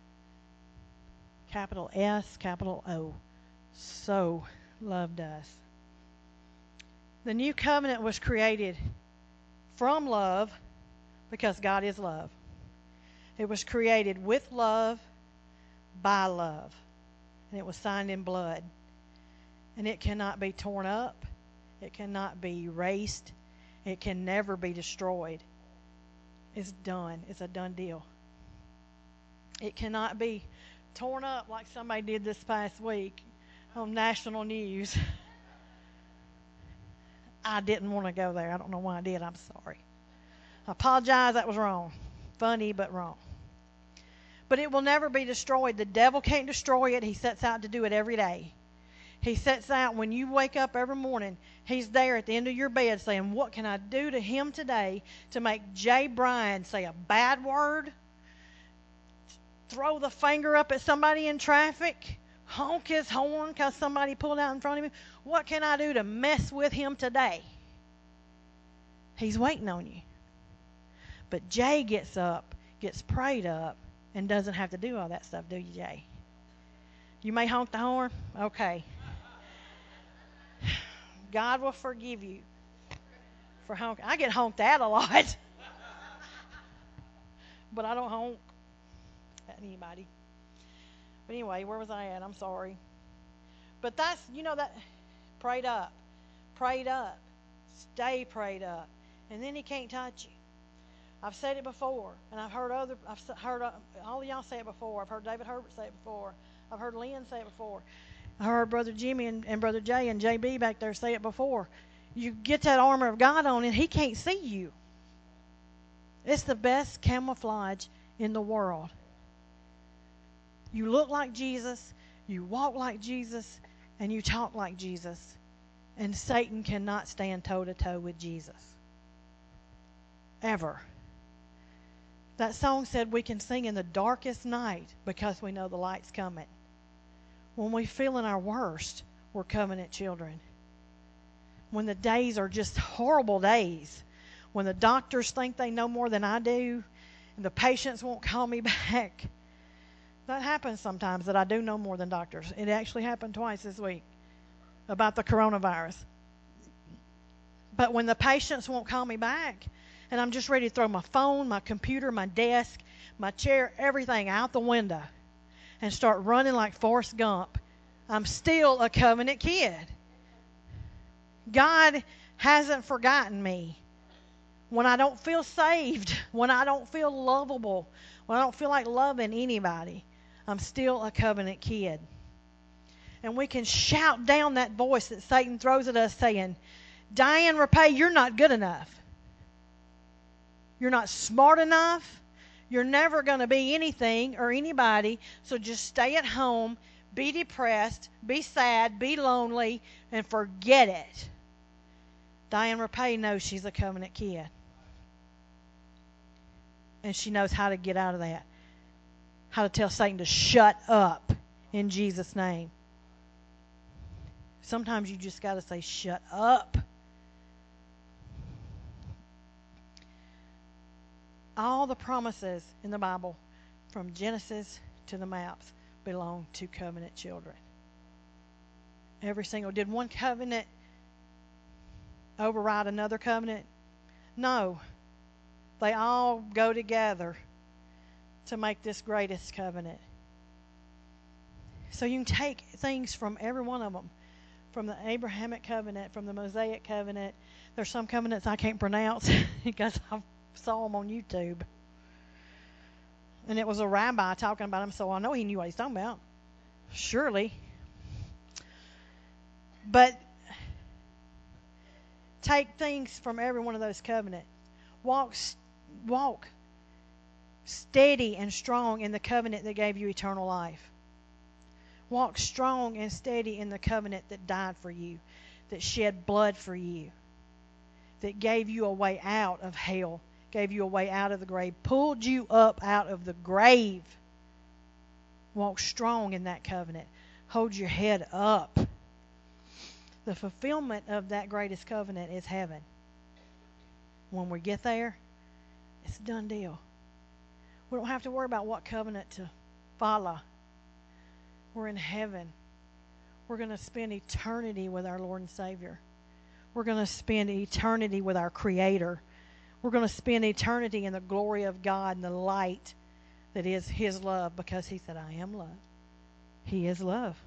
Speaker 5: Capital S, capital O. So loved us. The new covenant was created from love because God is love. It was created with love, by love. And it was signed in blood. And it cannot be torn up. It cannot be erased. It can never be destroyed. It's done. It's a done deal. It cannot be torn up like somebody did this past week on national news. I didn't want to go there. I don't know why I did. I'm sorry. I apologize. That was wrong. Funny, but wrong. But it will never be destroyed. The devil can't destroy it. He sets out to do it every day. He sets out when you wake up every morning. He's there at the end of your bed saying, "What can I do to him today to make Jay Bryan say a bad word? Throw the finger up at somebody in traffic? Honk his horn because somebody pulled out in front of him? What can I do to mess with him today?" He's waiting on you. But Jay gets up, gets prayed up, and doesn't have to do all that stuff, do you, Jay? You may honk the horn. Okay. God will forgive you for honking. I get honked at a lot. But I don't honk at anybody. But anyway, where was I at? I'm sorry. But that's, that prayed up. Prayed up. Stay prayed up. And then he can't touch you. I've said it before, and I've heard all of y'all say it before. I've heard David Herbert say it before. I've heard Lynn say it before. I heard Brother Jimmy and Brother Jay and JB back there say it before. You get that armor of God on, and he can't see you. It's the best camouflage in the world. You look like Jesus, you walk like Jesus, and you talk like Jesus. And Satan cannot stand toe-to-toe with Jesus. Ever. That song said we can sing in the darkest night because we know the light's coming. When we feel in our worst, we're covenant children. When the days are just horrible days, when the doctors think they know more than I do, and the patients won't call me back. That happens sometimes, that I do know more than doctors. It actually happened twice this week about the coronavirus. But when the patients won't call me back, and I'm just ready to throw my phone, my computer, my desk, my chair, everything out the window and start running like Forrest Gump, I'm still a covenant kid. God hasn't forgotten me. When I don't feel saved, when I don't feel lovable, when I don't feel like loving anybody, I'm still a covenant kid. And we can shout down that voice that Satan throws at us saying, Diane Rapay, you're not good enough. You're not smart enough. You're never going to be anything or anybody, so just stay at home, be depressed, be sad, be lonely, and forget it. Diane Rapay knows she's a covenant kid. And she knows how to get out of that. How to tell Satan to shut up in Jesus' name. Sometimes you just got to say, shut up. All the promises in the Bible, from Genesis to the maps, belong to covenant children. Every single. Did one covenant override another covenant? No. They all go together to make this greatest covenant. So you can take things from every one of them. From the Abrahamic covenant, from the Mosaic covenant. There's some covenants I can't pronounce because I saw them on YouTube. And it was a rabbi talking about them, so I know he knew what he's talking about. Surely. But take things from every one of those covenants. Walk steady and strong in the covenant that gave you eternal life. Walk strong and steady in the covenant that died for you, that shed blood for you, that gave you a way out of hell, gave you a way out of the grave, pulled you up out of the grave. Walk strong in that covenant. Hold your head up. The fulfillment of that greatest covenant is heaven. When we get there, it's a done deal. We don't have to worry about what covenant to follow. We're in heaven. We're going to spend eternity with our Lord and Savior. We're going to spend eternity with our Creator. We're going to spend eternity in the glory of God and the light that is His love, because He said, I am love. He is love.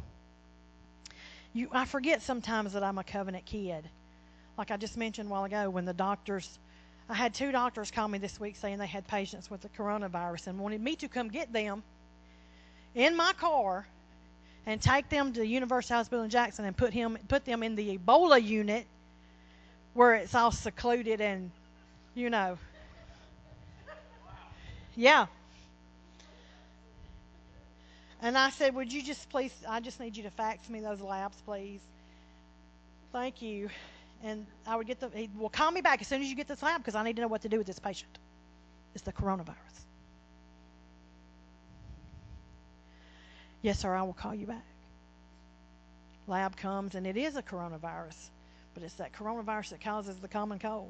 Speaker 5: I forget sometimes that I'm a covenant kid. Like I just mentioned a while ago, when I had 2 doctors call me this week saying they had patients with the coronavirus and wanted me to come get them in my car and take them to the University Hospital in Jackson and put them in the Ebola unit where it's all secluded and, Yeah. And I said, would you just please, I just need you to fax me those labs, please. Thank you. And I would get call me back as soon as you get this lab because I need to know what to do with this patient. It's the coronavirus. Yes, sir, I will call you back. Lab comes, and it is a coronavirus, but it's that coronavirus that causes the common cold.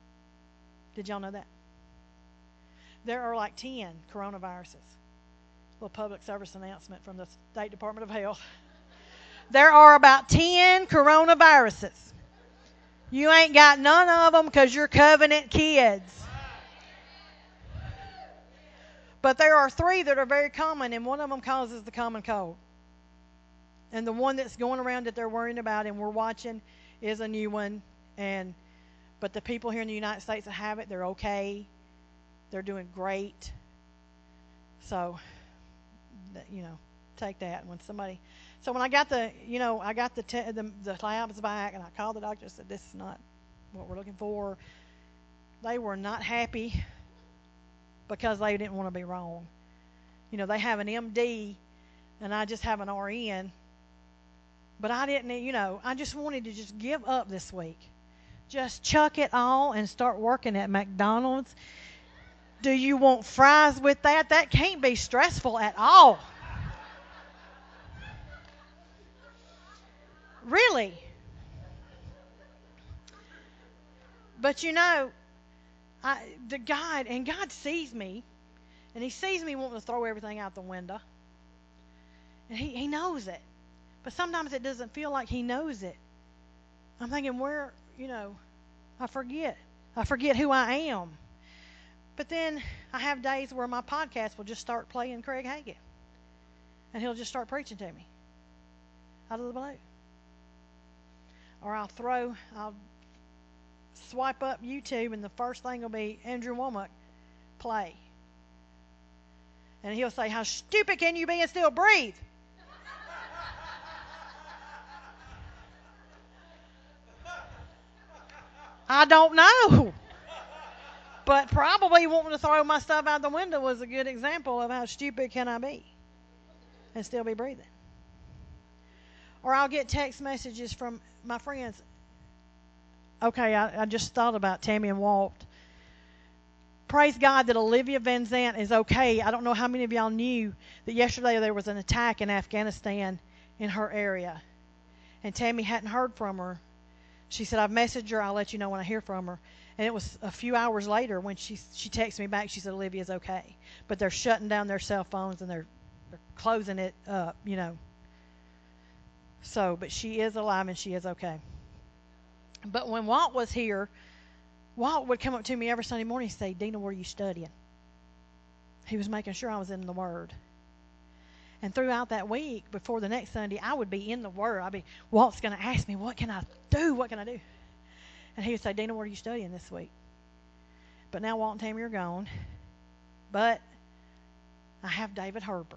Speaker 5: Did y'all know that? There are like 10 coronaviruses. Little public service announcement from the State Department of Health. There are about 10 coronaviruses. You ain't got none of them because you're covenant kids. But there are 3 that are very common, and one of them causes the common cold. And the one that's going around that they're worrying about and we're watching is a new one. But the people here in the United States that have it, they're okay. They're doing great. So, take that when somebody. So when I got the labs back, and I called the doctor and said, this is not what we're looking for. They were not happy because they didn't want to be wrong. They have an MD, and I just have an RN. But I didn't, I just wanted to just give up this week. Just chuck it all and start working at McDonald's. Do you want fries with that? That can't be stressful at all. Really. But God sees me, and He sees me wanting to throw everything out the window. And He knows it. But sometimes it doesn't feel like He knows it. I'm thinking, I forget. I forget who I am. But then I have days where my podcast will just start playing Craig Hagin. And he'll just start preaching to me out of the blue. Or I'll swipe up YouTube, and the first thing will be Andrew Womack play. And he'll say, how stupid can you be and still breathe? I don't know. But probably wanting to throw my stuff out the window was a good example of how stupid can I be and still be breathing. Or I'll get text messages from my friends. Okay, I just thought about Tammy and Walt. Praise God that Olivia Van Zant is okay. I don't know how many of y'all knew that yesterday there was an attack in Afghanistan in her area. And Tammy hadn't heard from her. She said, I've messaged her. I'll let you know when I hear from her. And it was a few hours later when she texted me back. She said, Olivia's okay. But they're shutting down their cell phones, and they're closing it up, So, but she is alive, and she is okay. But when Walt was here, Walt would come up to me every Sunday morning and say, Dina, where are you studying? He was making sure I was in the Word. And throughout that week, before the next Sunday, I would be in the Word. Walt's going to ask me, what can I do? What can I do? And he would say, Dina, what are you studying this week? But now Walt and Tammy are gone. But I have David Herbert.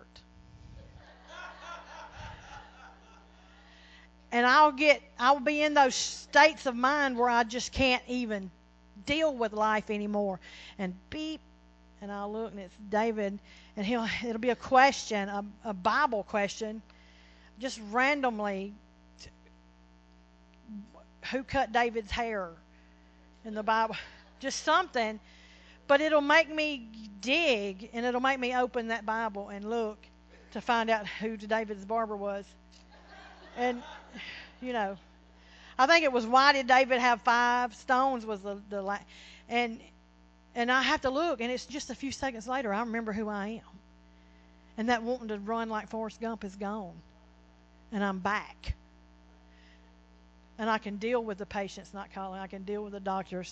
Speaker 5: And I'll be in those states of mind where I just can't even deal with life anymore. And beep, and I'll look, and it's David, and it'll be a question, a Bible question, just randomly. Who cut David's hair in the Bible? Just something. But it'll make me dig, and it'll make me open that Bible and look to find out who David's barber was. And, I think it was, why did David have 5 stones was the and I have to look, and it's just a few seconds later, I remember who I am. And that wanting to run like Forrest Gump is gone. And I'm back. And I can deal with the patients not calling. I can deal with the doctors.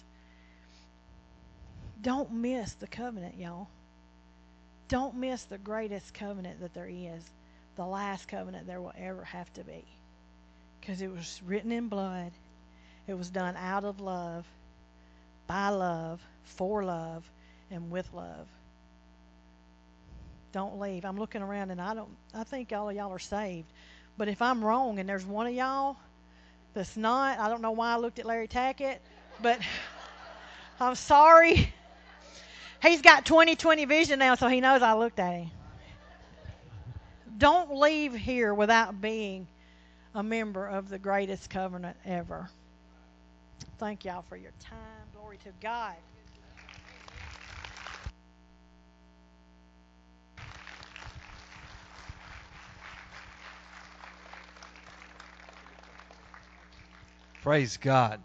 Speaker 5: Don't miss the covenant, y'all. Don't miss the greatest covenant that there is. The last covenant there will ever have to be. Because it was written in blood. It was done out of love, by love, for love, and with love. Don't leave. I'm looking around, and I think all of y'all are saved. But if I'm wrong and there's one of y'all that's not, I don't know why I looked at Larry Tackett, but I'm sorry. He's got 20/20 vision now, so he knows I looked at him. Don't leave here without being a member of the greatest covenant ever. Thank y'all for your time. Glory to God.
Speaker 1: Praise God.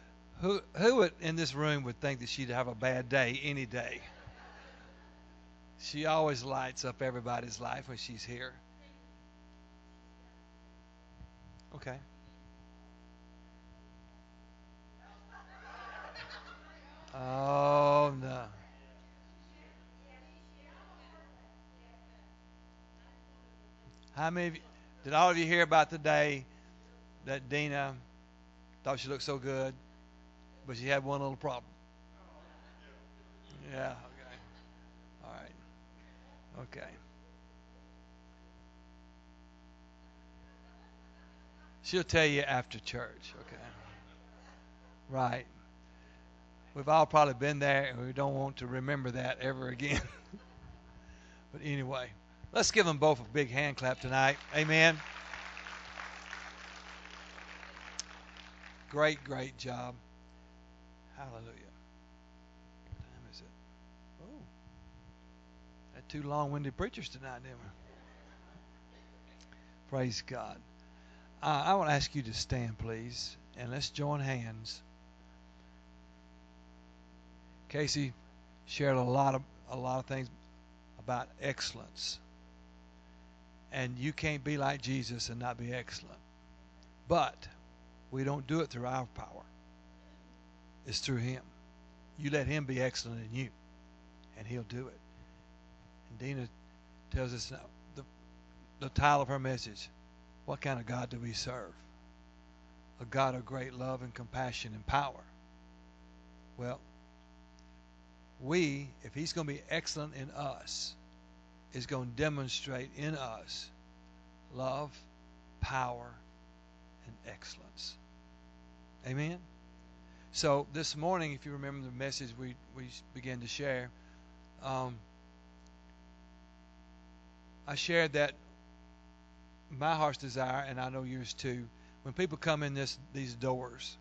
Speaker 1: Who in this room would think that she'd have a bad day any day? She always lights up everybody's life when she's here. Okay. Oh, no. How many of you, did all of you hear about the day that Dina thought she looked so good, but she had one little problem? Yeah, okay. All right. Okay. She'll tell you after church, okay? Right. We've all probably been there, and we don't want to remember that ever again. But anyway, let's give them both a big hand clap tonight. Amen. Great, great job. Hallelujah. What time is it? Oh, had two long-winded preachers tonight, didn't we? Praise God. I want to ask you to stand, please, and let's join hands. Casey shared a lot of things about excellence, and you can't be like Jesus and not be excellent. But we don't do it through our power. It's through Him. You let Him be excellent in you, and He'll do it. And Dina tells us now, the title of her message, what kind of God do we serve? A God of great love and compassion and power. Well, if He's going to be excellent in us, is going to demonstrate in us love, power, and excellence. Amen? So this morning, if you remember the message we began to share, I shared that my heart's desire, and I know yours too, when people come in these doors,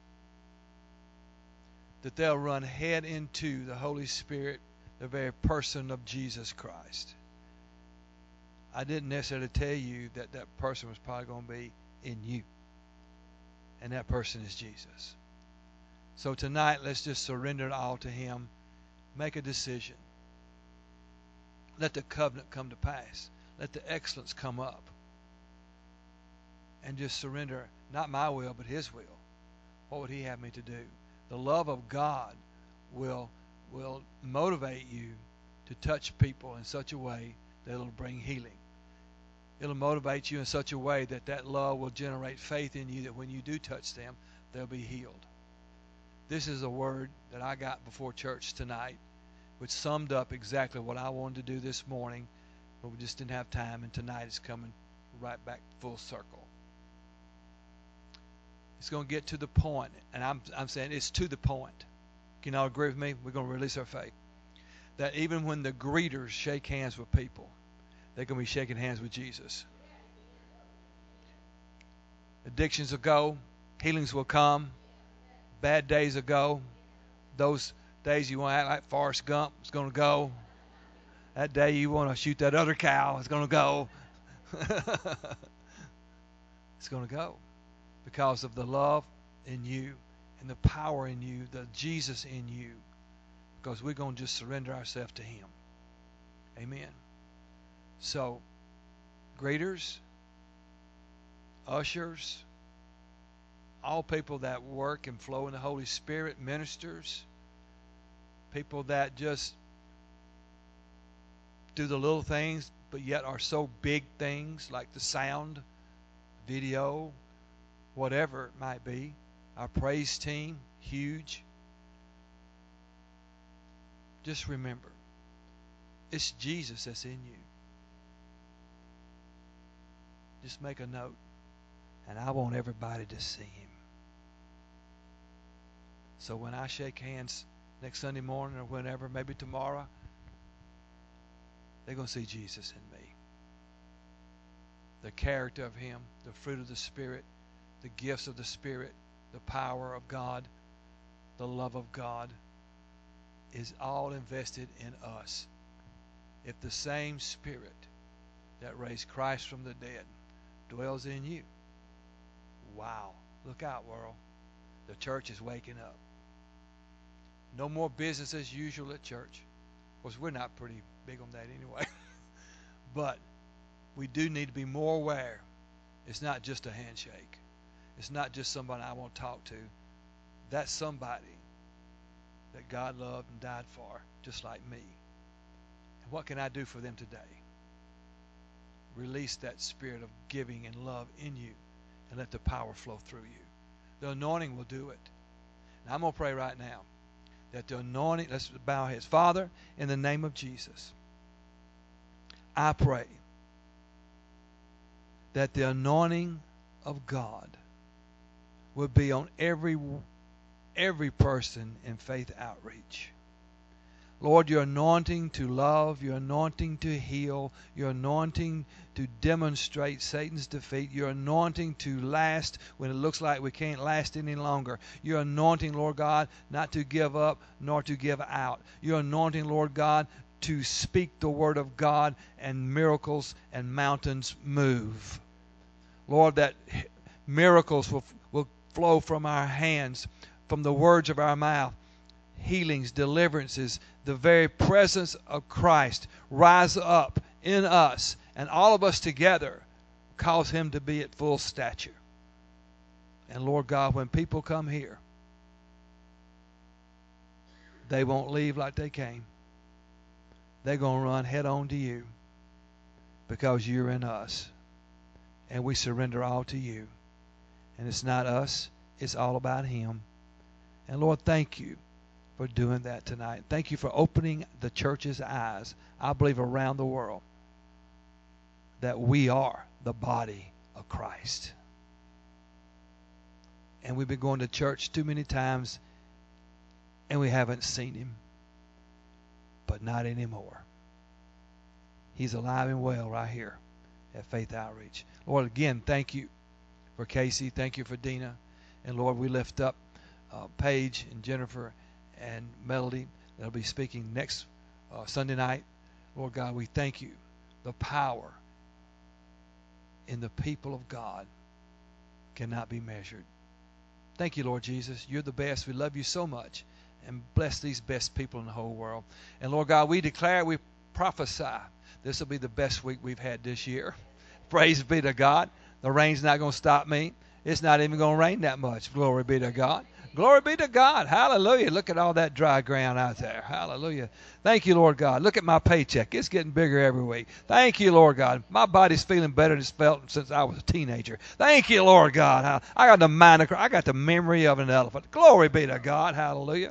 Speaker 1: that they'll run head into the Holy Spirit, the very person of Jesus Christ. I didn't necessarily tell you that that person was probably going to be in you, and that person is Jesus. So tonight, let's just surrender it all to Him. Make a decision. Let the covenant come to pass. Let the excellence come up. And just surrender, not my will, but His will. What would He have me to do? The love of God will motivate you to touch people in such a way that it'll bring healing. It'll motivate you in such a way that that love will generate faith in you that when you do touch them, they'll be healed. This is a word that I got before church tonight, which summed up exactly what I wanted to do this morning, but we just didn't have time, and tonight it's coming right back full circle. It's going to get to the point, and I'm saying it's to the point. Can you all agree with me? We're going to release our faith. That even when the greeters shake hands with people, they're going to be shaking hands with Jesus. Addictions will go. Healings will come. Bad days will go. Those days you want to act like Forrest Gump is going to go. That day you want to shoot that other cow is going to go. It's going to go. Because of the love in you and the power in you, the Jesus in you. Because we're going to just surrender ourselves to Him. Amen. So, greeters, ushers, all people that work and flow in the Holy Spirit, ministers, people that just do the little things but yet are so big things like the sound, video, whatever it might be. Our praise team, huge. Just remember, it's Jesus that's in you. Just make a note, and I want everybody to see Him. So when I shake hands next Sunday morning or whenever, maybe tomorrow, they're going to see Jesus in me. The character of Him, the fruit of the Spirit, the gifts of the Spirit, the power of God, the love of God is all invested in us. If the same Spirit that raised Christ from the dead dwells in you, wow, look out, world. The church is waking up. No more business as usual at church. Of course, we're not pretty big on that anyway. But we do need to be more aware. It's not just a handshake. It's not just somebody I want to talk to. That's somebody that God loved and died for, just like me. And what can I do for them today? Release that spirit of giving and love in you and let the power flow through you. The anointing will do it. And I'm going to pray right now that the anointing, let's bow our heads. Father, in the name of Jesus, I pray that the anointing of God would be on every person in Faith Outreach. Lord, your anointing to love, your anointing to heal, your anointing to demonstrate Satan's defeat, your anointing to last when it looks like we can't last any longer. Your anointing, Lord God, not to give up nor to give out. Your anointing, Lord God, to speak the word of God and miracles and mountains move. Lord, that miracles will flow from our hands, from the words of our mouth. Healings, deliverances, the very presence of Christ rise up in us, and all of us together cause him to be at full stature. And Lord God, when people come here, they won't leave like they came. They're going to run head on to you because you're in us. And we surrender all to you. And it's not us, it's all about him. And Lord, thank you for doing that tonight. Thank you for opening the church's eyes, I believe around the world, that we are the body of Christ. And we've been going to church too many times and we haven't seen him. But not anymore. He's alive and well right here at Faith Outreach. Lord, again, thank you for Casey. Thank you for Dina. And Lord, we lift up Paige and Jennifer and Melody that'll be speaking next Sunday night. Lord God, we thank you. The power in the people of God cannot be measured. Thank you, Lord Jesus. You're the best. We love you so much. And bless these best people in the whole world. And Lord God, we declare, we prophesy, this will be the best week we've had this year. Praise be to God. The rain's not going to stop me. It's not even going to rain that much. Glory be to God. Glory be to God. Hallelujah. Look at all that dry ground out there. Hallelujah. Thank you, Lord God. Look at my paycheck. It's getting bigger every week. Thank you, Lord God. My body's feeling better than it's felt since I was a teenager. Thank you, Lord God. I got the mind of, I got the memory of an elephant. Glory be to God. Hallelujah.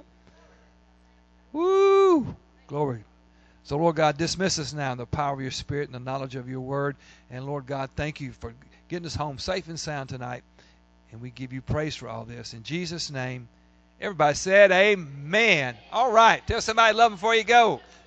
Speaker 1: Woo! Glory. So, Lord God, dismiss us now in the power of your Spirit and the knowledge of your word. And, Lord God, thank you for getting us home safe and sound tonight. And we give you praise for all this. In Jesus' name, everybody said amen. All right. Tell somebody love them before you go.